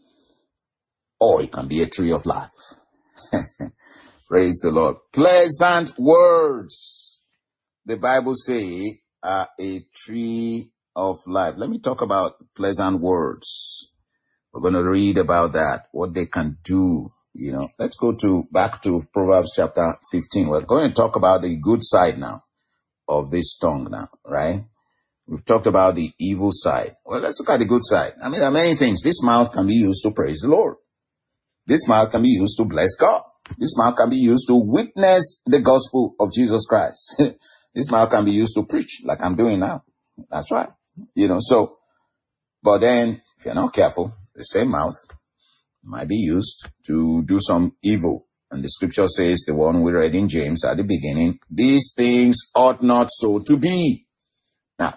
Or it can be a tree of life. Praise the Lord. Pleasant words, the Bible say, are a tree of life. Let me talk about pleasant words. We're going to read about that, what they can do. You know, let's go to back to Proverbs chapter fifteen. We're going to talk about the good side now of this tongue now, right? We've talked about the evil side. Well, let's look at the good side. I mean, there are many things. This mouth can be used to praise the Lord. This mouth can be used to bless God. This mouth can be used to witness the gospel of Jesus Christ. This mouth can be used to preach like I'm doing now. That's right. You know, so, but then if you're not careful, the same mouth might be used to do some evil. And the scripture says, the one we read in James at the beginning, these things ought not so to be. Now,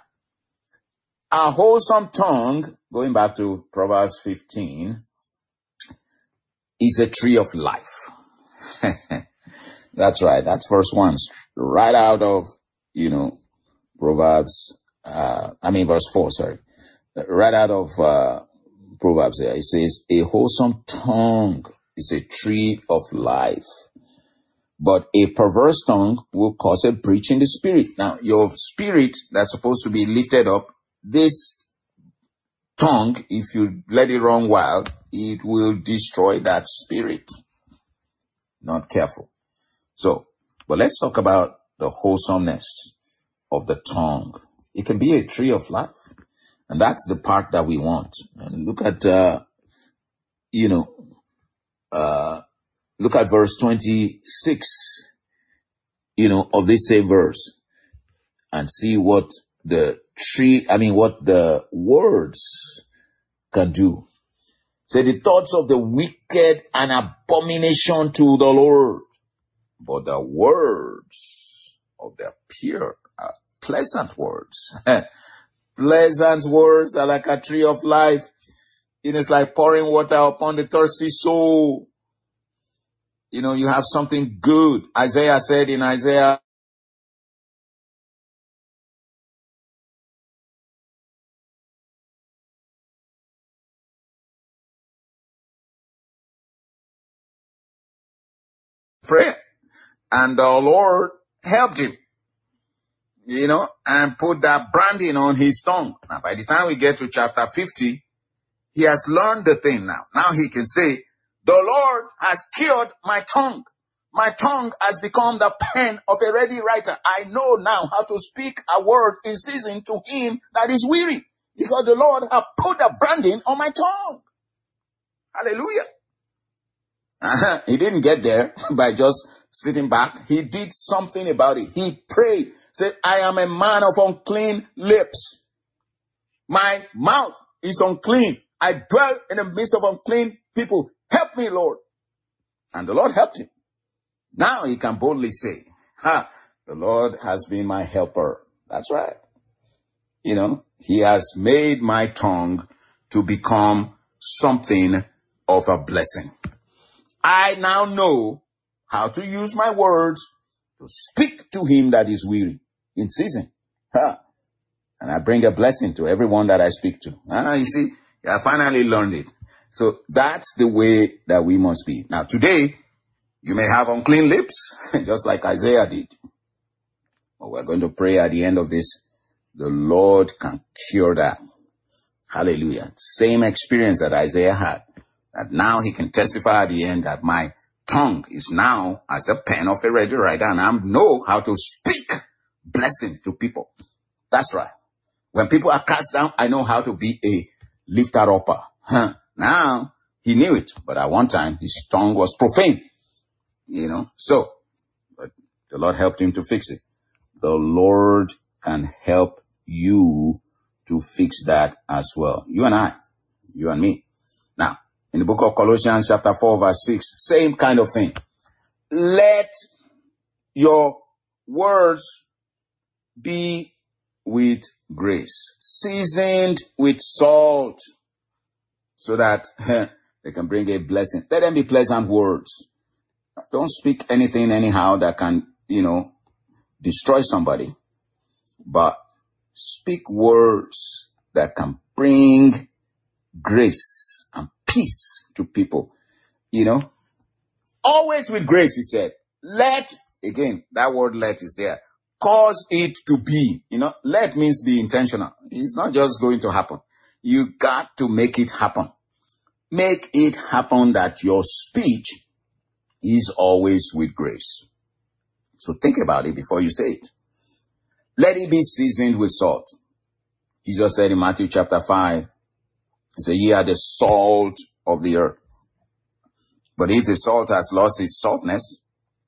a wholesome tongue, going back to Proverbs fifteen, is a tree of life. That's right. That's verse one. Right out of, you know, Proverbs, uh, I mean verse four, sorry. Right out of, uh, Proverbs there. It says, a wholesome tongue is a tree of life, but a perverse tongue will cause a breach in the spirit. Now, your spirit that's supposed to be lifted up, this tongue, if you let it run wild, it will destroy that spirit. Not careful. So, but let's talk about the wholesomeness of the tongue. It can be a tree of life. And that's the part that we want. And look at, uh, you know, uh, look at verse twenty-six, you know, of this same verse, and see what the tree, I mean, what the words can do. Say, the thoughts of the wicked an abomination to the Lord, but the words of the pure are pleasant words. Pleasant words are like a tree of life. It is like pouring water upon the thirsty soul. You know, you have something good. Isaiah said in Isaiah, prayer. And the Lord helped him, you know, and put that branding on his tongue. Now, by the time we get to chapter fifty, he has learned the thing now. Now he can say, the Lord has cured my tongue. My tongue has become the pen of a ready writer. I know now how to speak a word in season to him that is weary, because the Lord has put the branding on my tongue. Hallelujah. Uh-huh. He didn't get there by just sitting back. He did something about it. He prayed, said, I am a man of unclean lips. My mouth is unclean. I dwell in the midst of unclean people. Help me, Lord. And the Lord helped him. Now he can boldly say, ha, the Lord has been my helper. That's right. You know, he has made my tongue to become something of a blessing. I now know how to use my words to speak to him that is weary in season. Ha. And I bring a blessing to everyone that I speak to. Ah, you see, I finally learned it. So that's the way that we must be. Now today, you may have unclean lips, just like Isaiah did. But we're going to pray at the end of this. The Lord can cure that. Hallelujah. Same experience that Isaiah had. That now he can testify at the end that my tongue is now as a pen of a ready writer, and I know how to speak blessing to people. That's right. When people are cast down, I know how to be a lifter upper. Huh. Now, he knew it, but at one time, his tongue was profane. You know, so, but the Lord helped him to fix it. The Lord can help you to fix that as well. You and I, you and me. Now, in the book of Colossians chapter four, verse six, same kind of thing. Let your words be with grace, seasoned with salt, so that huh, they can bring a blessing. Let them be pleasant words. Don't speak anything anyhow that can, you know, destroy somebody, but speak words that can bring grace and peace to people. You know, always with grace, he said. Let, again, that word let is there. Cause it to be. You know, let means be intentional. It's not just going to happen. You got to make it happen. Make it happen that your speech is always with grace. So think about it before you say it. Let it be seasoned with salt. Jesus said in Matthew chapter five, he said, ye are the salt of the earth. But if the salt has lost its saltness,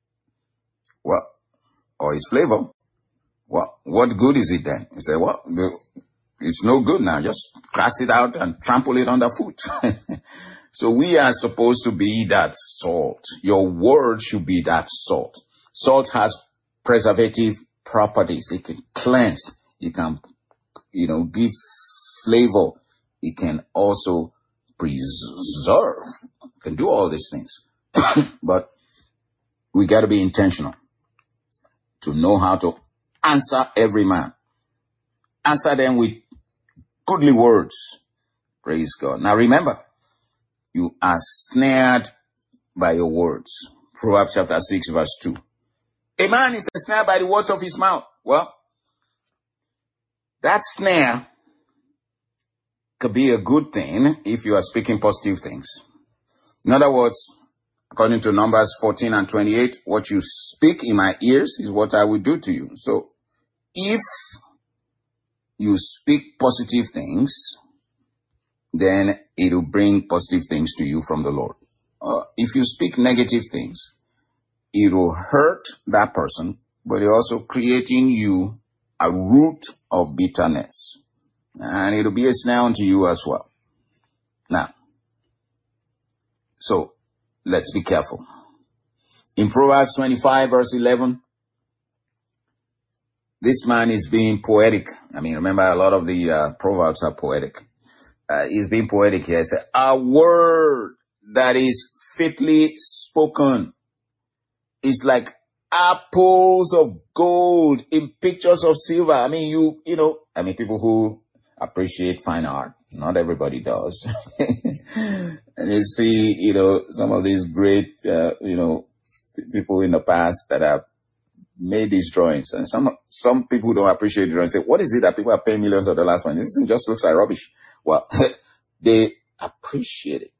well, or its flavor, well, what good is it then? He said, well, it's no good now. Just cast it out and trample it underfoot. So we are supposed to be that salt. Your word should be that salt. Salt has preservative properties. It can cleanse. It can, you know, give flavor. It can also preserve. It can do all these things. But we got to be intentional to know how to answer every man. Answer them with goodly words. Praise God. Now remember, you are snared by your words. Proverbs chapter six, verse two. A man is snared by the words of his mouth. Well, that snare could be a good thing if you are speaking positive things. In other words, according to Numbers fourteen and twenty-eight, what you speak in my ears is what I will do to you. So if you speak positive things, then it will bring positive things to you from the Lord. Uh, if you speak negative things, it will hurt that person, but it also create in you a root of bitterness. And it will be a snare unto you as well. Now, so let's be careful. In Proverbs twenty-five, verse eleven, this man is being poetic. I mean, remember, a lot of the uh, Proverbs are poetic. Uh, he's being poetic here. He said, a word that is fitly spoken is like apples of gold in pictures of silver. I mean, you, you know, I mean, people who appreciate fine art, not everybody does. And you see, you know, some of these great, uh, you know, people in the past that have made these drawings, and some some people who don't appreciate the drawings say, what is it that people are paying millions of dollars for? This thing just looks like rubbish. Well, they appreciate it.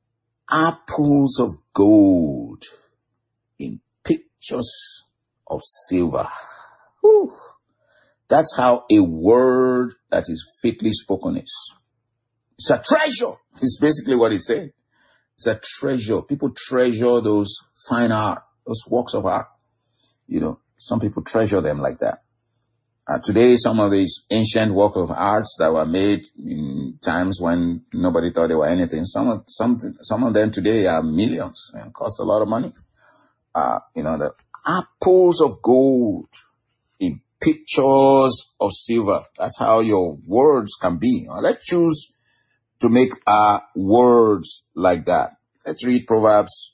Apples of gold in pictures of silver. Whew. That's how a word that is fitly spoken is. It's a treasure. It's basically what he's saying. It's a treasure. People treasure those fine art, those works of art. You know, some people treasure them like that. Uh, today, some of these ancient works of arts that were made in times when nobody thought they were anything, some of, some, some of them today are millions and cost a lot of money. Uh, you know, the apples of gold in pictures of silver. That's how your words can be. Now, let's choose to make our words like that. Let's read Proverbs,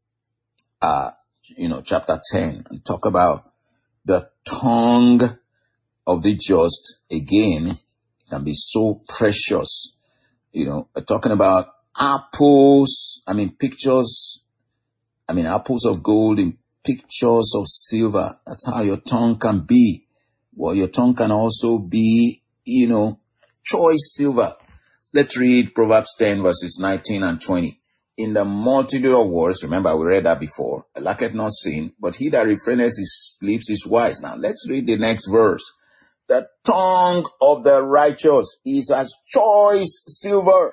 uh, you know, chapter ten, and talk about the tongue of the just. Again, it can be so precious. You know, we're talking about apples, I mean, pictures, I mean, apples of gold in pictures of silver. That's how your tongue can be. Well, your tongue can also be, you know, choice silver. Let's read Proverbs ten, verses nineteen and twenty. In the multitude of words, remember we read that before, a lacketh not sin, but he that refraineth his lips is wise. Now let's read the next verse. The tongue of the righteous is as choice silver.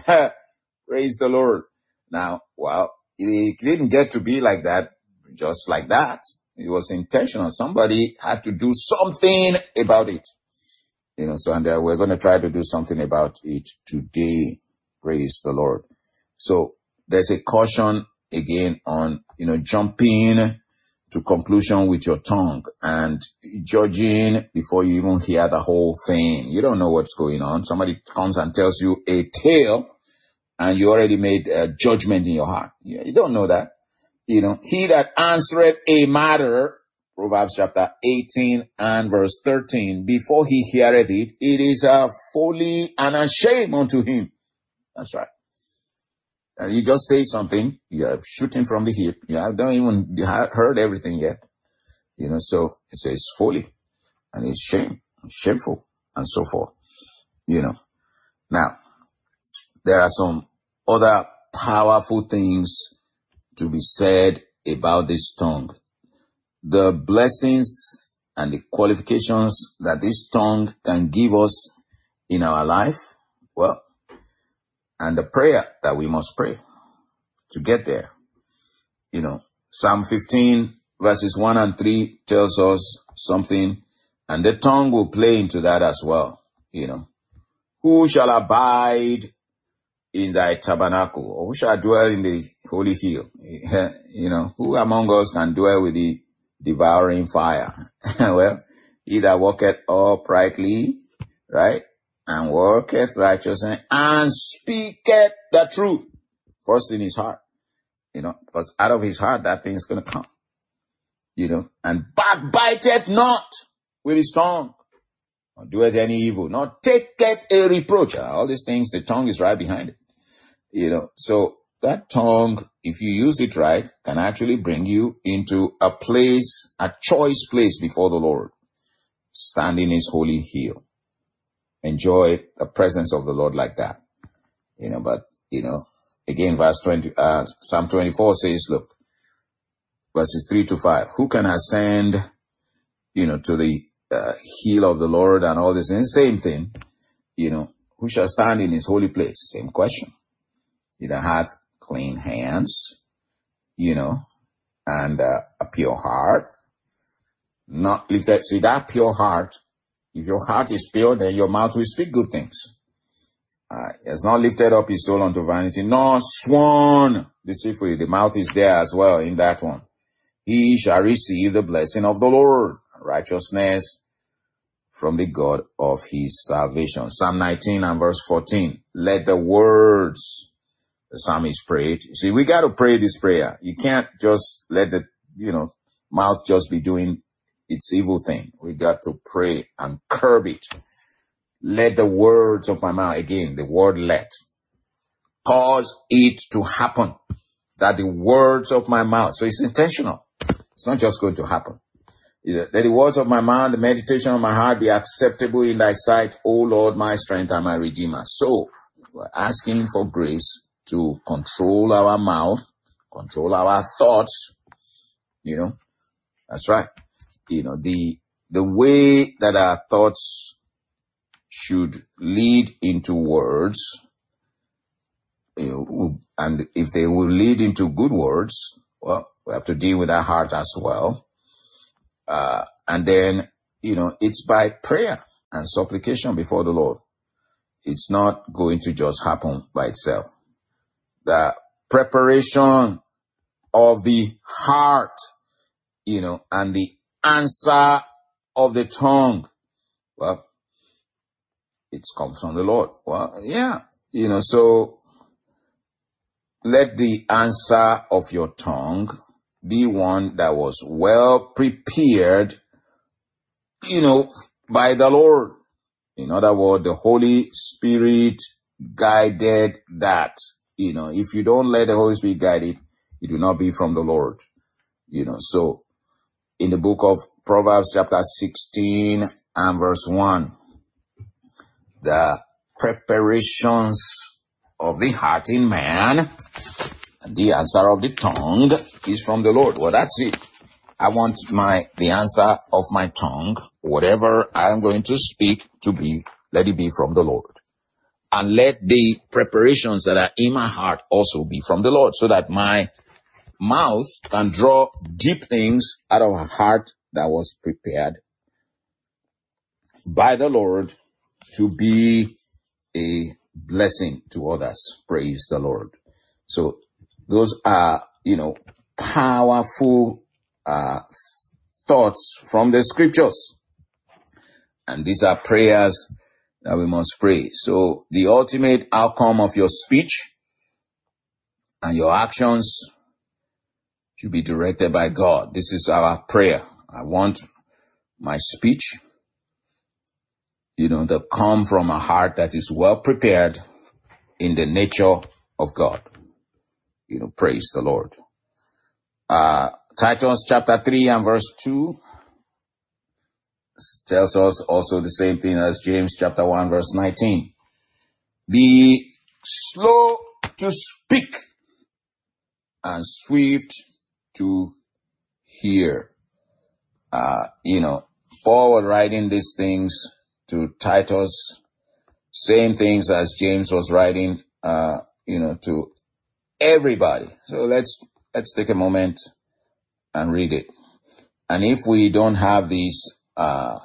Praise the Lord. Now, well, it didn't get to be like that, just like that. It was intentional. Somebody had to do something about it. You know, so and uh, we're going to try to do something about it today. Praise the Lord. So there's a caution again on, you know, jumping to conclusion with your tongue and judging before you even hear the whole thing. You don't know what's going on. Somebody comes and tells you a tale and you already made a judgment in your heart. Yeah, you don't know that. You know, he that answereth a matter, Proverbs chapter eighteen and verse thirteen, before he heareth it, it is a folly and a shame unto him. That's right. Uh, you just say something, you're shooting from the hip, you don't even you have heard everything yet. You know, so it says folly and it's shame, it's shameful and so forth. You know, now there are some other powerful things to be said about this tongue. The blessings and the qualifications that this tongue can give us in our life, well, and the prayer that we must pray to get there. You know, Psalm fifteen verses one and three tells us something, and the tongue will play into that as well. You know, who shall abide in thy tabernacle, or who shall dwell in the holy hill? You know, who among us can dwell with the devouring fire? Well, he that walketh uprightly, right, and worketh righteousness, and speaketh the truth. First in his heart, you know, because out of his heart, that thing's going to come, you know, and backbiteth not with his tongue, or doeth any evil, nor taketh a reproach. All these things, the tongue is right behind it, you know. So that tongue, if you use it right, can actually bring you into a place, a choice place before the Lord, standing his holy hill. Enjoy the presence of the Lord like that, you know. But, you know, again, verse twenty, uh, Psalm twenty-four says, look, verses three to five, who can ascend, you know, to the uh, hill of the Lord and all this? And the same thing, you know, who shall stand in his holy place? Same question. He that hath clean hands, you know, and uh, a pure heart, not lifted. See, that pure heart, if your heart is pure, then your mouth will speak good things. Uh, he has not lifted up his soul unto vanity, nor sworn deceitfully. The mouth is there as well in that one. He shall receive the blessing of the Lord, righteousness from the God of his salvation. Psalm nineteen and verse fourteen. Let the words the psalmist prayed. You see, we got to pray this prayer. You can't just let the you know, mouth just be doing its evil thing. We got to pray and curb it. Let the words of my mouth, again, the word let, cause it to happen. That the words of my mouth, so it's intentional. It's not just going to happen. Let the words of my mouth, the meditation of my heart be acceptable in thy sight, O Lord, my strength and my redeemer. So we're asking for grace to control our mouth, control our thoughts. You know, that's right. You know, the, the way that our thoughts should lead into words, you know, and if they will lead into good words, well, we have to deal with our heart as well. Uh, and then, you know, it's by prayer and supplication before the Lord. It's not going to just happen by itself. The preparation of the heart, you know, and the answer of the tongue, well, it comes from the Lord. Well, yeah, you know, so let the answer of your tongue be one that was well prepared, you know, by the Lord. In other words, the Holy Spirit guided that. You know, if you don't let the Holy Spirit guide it, it will not be from the Lord. You know, so in the book of Proverbs chapter sixteen and verse one, the preparations of the heart in man and the answer of the tongue is from the Lord. Well, that's it. I want my, the answer of my tongue, whatever I'm going to speak, to be, let it be from the Lord. And let the preparations that are in my heart also be from the Lord, so that my mouth can draw deep things out of a heart that was prepared by the Lord to be a blessing to others. Praise the Lord. So those are, you know, powerful uh, thoughts from the scriptures. And these are prayers that we must pray. So the ultimate outcome of your speech and your actions should be directed by God. This is our prayer. I want my speech, you know, to come from a heart that is well prepared in the nature of God. You know, praise the Lord. Uh, Titus chapter three and verse two tells us also the same thing as James chapter one verse nineteen. Be slow to speak and swift to hear. Uh, you know, Paul was writing these things to Titus, same things as James was writing, uh, you know, to everybody. So let's, let's take a moment and read it. And if we don't have this, uh,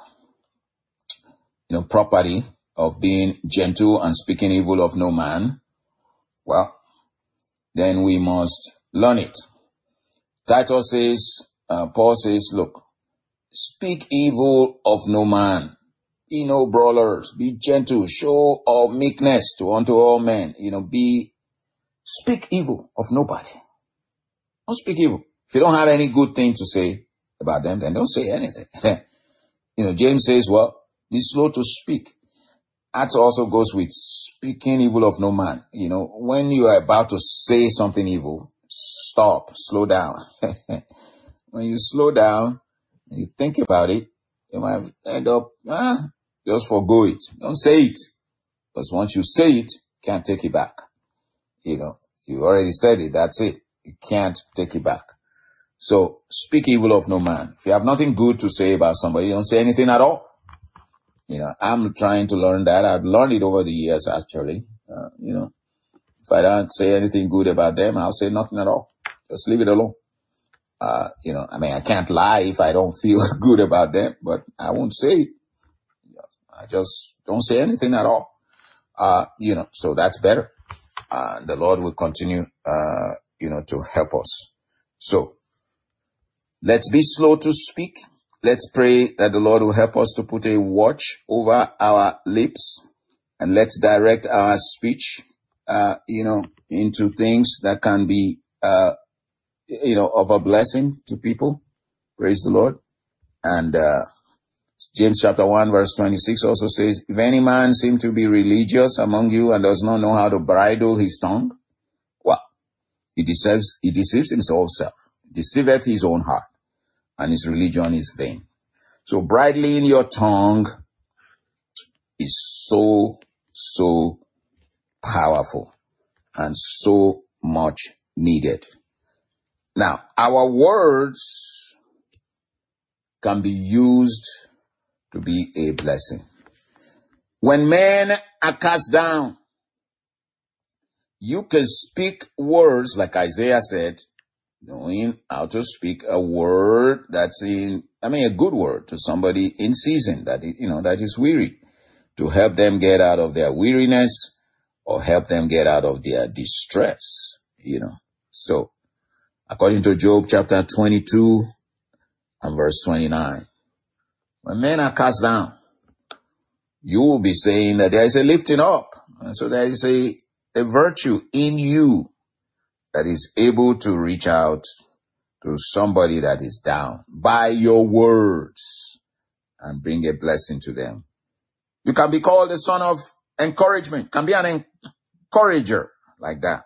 you know, property of being gentle and speaking evil of no man, well, then we must learn it. Titus says, uh, Paul says, look, speak evil of no man. Be no brawlers. Be gentle. Show all meekness to unto all men. You know, be, speak evil of nobody. Don't speak evil. If you don't have any good thing to say about them, then don't say anything. You know, James says, well, be slow to speak. That also goes with speaking evil of no man. You know, when you are about to say something evil, stop, slow down. When you slow down and you think about it, you might end up, ah, just forgo it. Don't say it. Because once you say it, you can't take it back. You know, you already said it. That's it. You can't take it back. So speak evil of no man. If you have nothing good to say about somebody, don't say anything at all. You know, I'm trying to learn that. I've learned it over the years, actually. Uh, you know, if I don't say anything good about them, I'll say nothing at all. Just leave it alone. Uh, you know, I mean, I can't lie if I don't feel good about them, but I won't say it. I just don't say anything at all. Uh, you know, so that's better. Uh, the Lord will continue, uh, you know, to help us. So let's be slow to speak. Let's pray that the Lord will help us to put a watch over our lips, and let's direct our speech, uh, you know, into things that can be, uh, you know, of a blessing to people. Praise the Lord. And uh, James chapter one verse twenty-six also says, if any man seem to be religious among you and does not know how to bridle his tongue, well, he deceives, he deceives himself, deceiveth his own heart, and his religion is vain. So bridling your tongue is so, so powerful and so much needed. Now, our words can be used to be a blessing. When men are cast down, you can speak words like Isaiah said, knowing how to speak a word that's in, I mean, a good word to somebody in season that, you know, that is weary, to help them get out of their weariness or help them get out of their distress, you know. So, according to Job chapter twenty-two and verse twenty-nine, when men are cast down, you will be saying that there is a lifting up. And so there is a, a virtue in you that is able to reach out to somebody that is down by your words and bring a blessing to them. You can be called the son of encouragement, can be an encourager like that.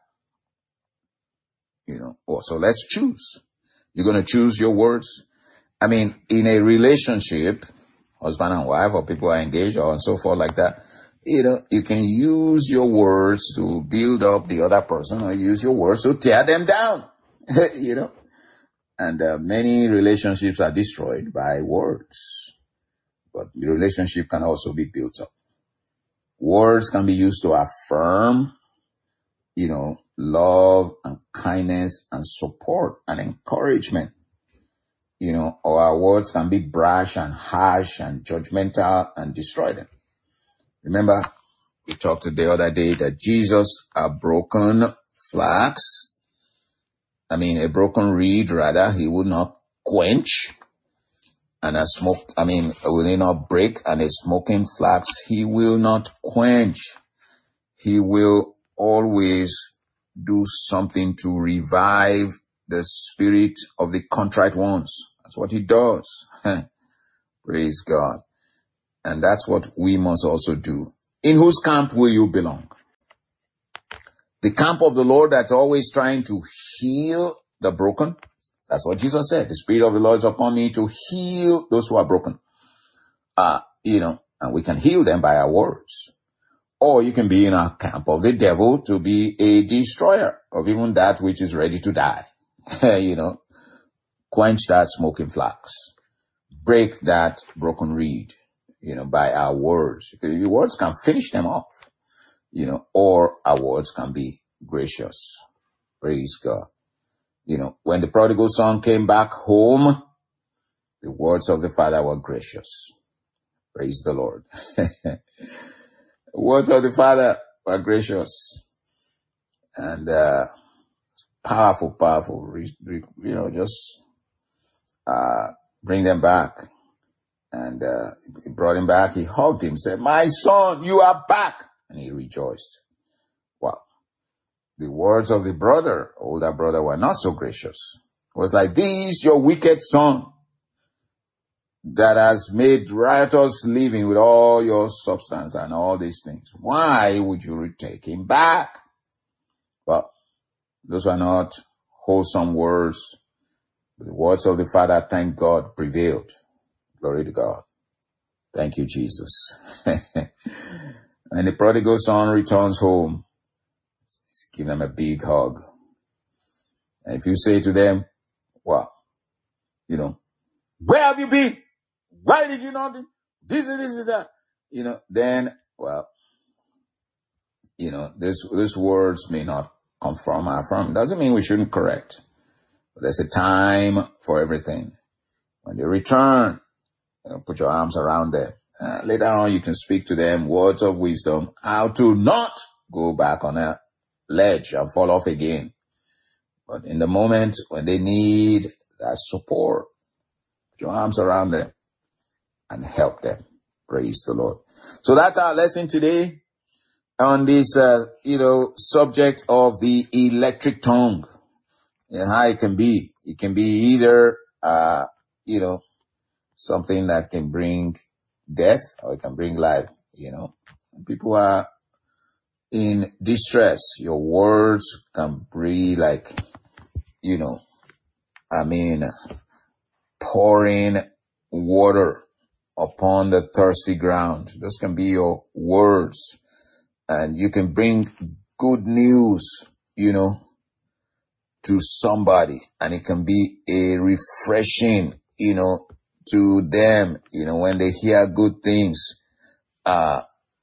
You know, oh, so let's choose. You're going to choose your words. I mean, in a relationship, husband and wife, or people are engaged or and so forth like that, you know, you can use your words to build up the other person or use your words to tear them down, you know. And uh, many relationships are destroyed by words, but the relationship can also be built up. Words can be used to affirm, you know, love and kindness and support and encouragement. You know, or our words can be brash and harsh and judgmental and destroy them. Remember, we talked the other day that Jesus, a broken flax, I mean, a broken reed, rather, he would not quench. And a smoke, I mean, will he not break? And a smoking flax, he will not quench. He will always do something to revive the spirit of the contrite ones. That's what he does. Praise God. And that's what we must also do. In whose camp will you belong? The camp of the Lord that's always trying to heal the broken. That's what Jesus said. The Spirit of the Lord is upon me to heal those who are broken. Uh, you know, and we can heal them by our words. Or you can be in a camp of the devil to be a destroyer of even that which is ready to die. You know, quench that smoking flax. Break that broken reed, you know, by our words. Because your words can finish them off, you know, or our words can be gracious. Praise God. You know, when the prodigal son came back home, the words of the father were gracious. Praise the Lord. The words of the father were gracious and uh, powerful, powerful. Re, re, you know, just uh, bring them back. And uh, he brought him back. He hugged him, said, "My son, you are back." And he rejoiced. Wow. The words of the brother, older brother, were not so gracious. It was like, "This your wicked son that has made riotous living with all your substance and all these things. Why would you take him back?" But those were not wholesome words. The words of the father, thank God, prevailed. Glory to God. Thank you, Jesus. And the prodigal son returns home. Give them a big hug. And if you say to them, well, you know, "Where have you been? Why did you not do this and this and that?" You know, then, well, you know, this, these words may not confirm or affirm. Doesn't mean we shouldn't correct. But there's a time for everything. When they return, you know, put your arms around them. Uh, later on, you can speak to them words of wisdom, how to not go back on a ledge and fall off again. But in the moment when they need that support, put your arms around them and help them. Praise the Lord. So that's our lesson today on this, uh, you know, subject of the electric tongue. And how it can be. It can be either, uh, you know, something that can bring death or it can bring life, you know. People are in distress. Your words can be like, you know, I mean, pouring water upon the thirsty ground. Those can be your words. And you can bring good news, you know, to somebody. And it can be a refreshing, you know, to them, you know, when they hear good things. Uh,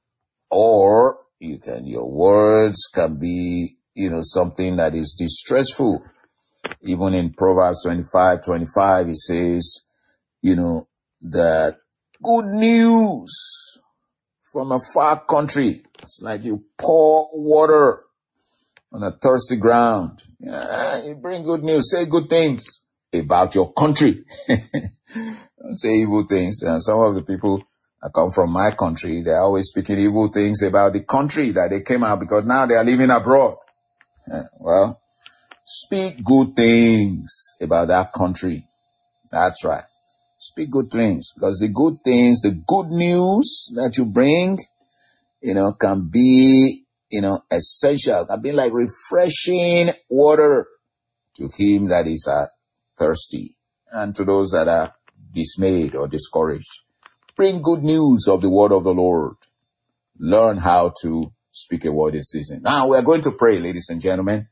or you can, your words can be, you know, something that is distressful. Even in Proverbs twenty-five twenty-five, it says, you know, that good news from a far country. It's like you pour water on a thirsty ground. Yeah, you bring good news, say good things about your country. Don't say evil things. And some of the people that come from my country, they're always speaking evil things about the country that they came out because now they are living abroad. Yeah, well, speak good things about that country. That's right. Speak good things, because the good things, the good news that you bring, you know, can be, you know, essential, can be like refreshing water to him that is uh, thirsty, and to those that are dismayed or discouraged. Bring good news of the word of the Lord. Learn how to speak a word in season. Now we are going to pray, ladies and gentlemen.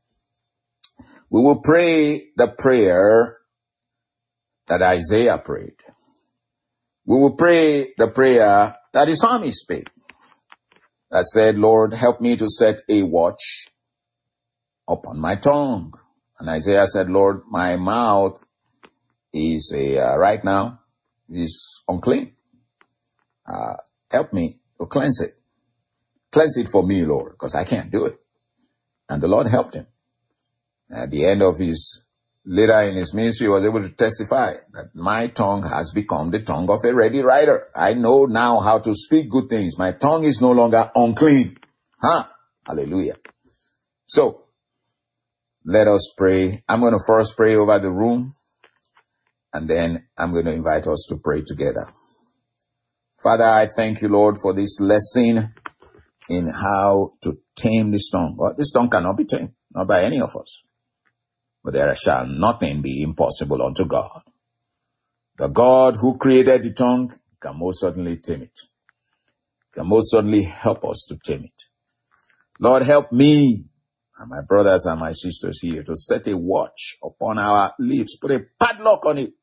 We will pray the prayer that Isaiah prayed. We will pray the prayer that the psalmist prayed, that said, Lord, help me to set a watch upon my tongue. And Isaiah said, Lord, my mouth is a, uh, right now is unclean. Uh, help me to cleanse it. Cleanse it for me, Lord, because I can't do it. And the Lord helped him. At the end of his, later in his ministry, he was able to testify that my tongue has become the tongue of a ready writer. I know now how to speak good things. My tongue is no longer unclean. Huh? Hallelujah. So, let us pray. I'm going to first pray over the room, and then I'm going to invite us to pray together. Father, I thank you, Lord, for this lesson in how to tame this tongue. Well, this tongue cannot be tamed, not by any of us. But there shall nothing be impossible unto God. The God who created the tongue can most certainly tame it. Can most certainly help us to tame it. Lord, help me and my brothers and my sisters here to set a watch upon our lips. Put a padlock on it.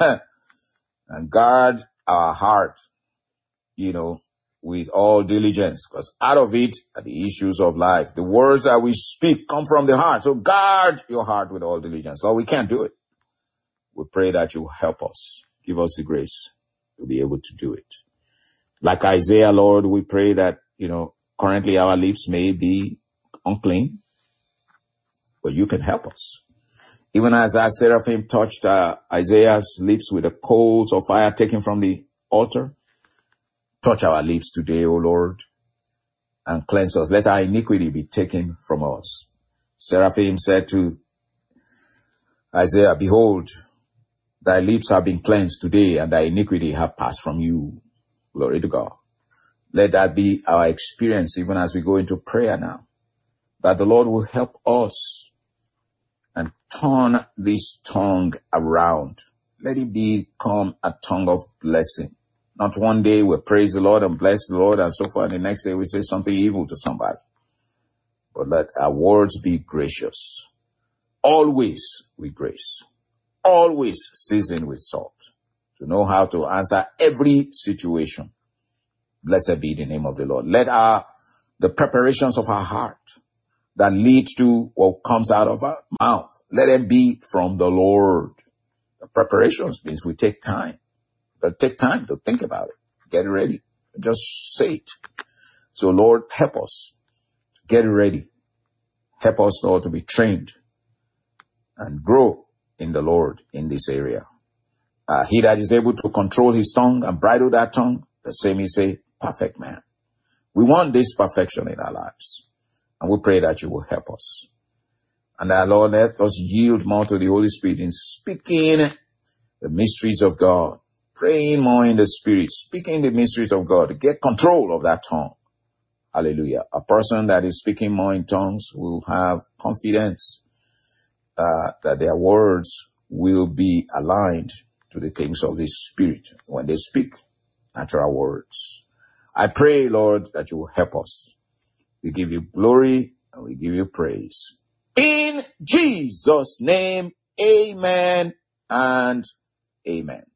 And guard our heart, you know, with all diligence, because out of it are the issues of life. The words that we speak come from the heart. So guard your heart with all diligence. Lord, we can't do it. We pray that you help us. Give us the grace to be able to do it. Like Isaiah, Lord, we pray that, you know, currently our lips may be unclean, but you can help us. Even as our seraphim touched uh, Isaiah's lips with the coals of fire taken from the altar, touch our lips today, O Lord, and cleanse us. Let our iniquity be taken from us. Seraphim said to Isaiah, behold, thy lips have been cleansed today, and thy iniquity have passed from you. Glory to God. Let that be our experience even as we go into prayer now, that the Lord will help us and turn this tongue around. Let it become a tongue of blessing. Not one day we praise the Lord and bless the Lord and so forth, and the next day we say something evil to somebody. But let our words be gracious. Always with grace. Always seasoned with salt. To know how to answer every situation. Blessed be the name of the Lord. Let our, the preparations of our heart that lead to what comes out of our mouth, let them be from the Lord. The preparations means we take time. But take time to think about it. Get it ready. Just say it. So Lord, help us to get it ready. Help us, Lord, to be trained and grow in the Lord in this area. Uh, he that is able to control his tongue and bridle that tongue, the same is a perfect man. We want this perfection in our lives. And we pray that you will help us. And our Lord, let us yield more to the Holy Spirit in speaking the mysteries of God, praying more in the Spirit, speaking the mysteries of God, get control of that tongue. Hallelujah. A person that is speaking more in tongues will have confidence uh, that their words will be aligned to the things of the Spirit when they speak natural words. I pray, Lord, that you will help us. We give you glory and we give you praise. In Jesus' name, amen and amen.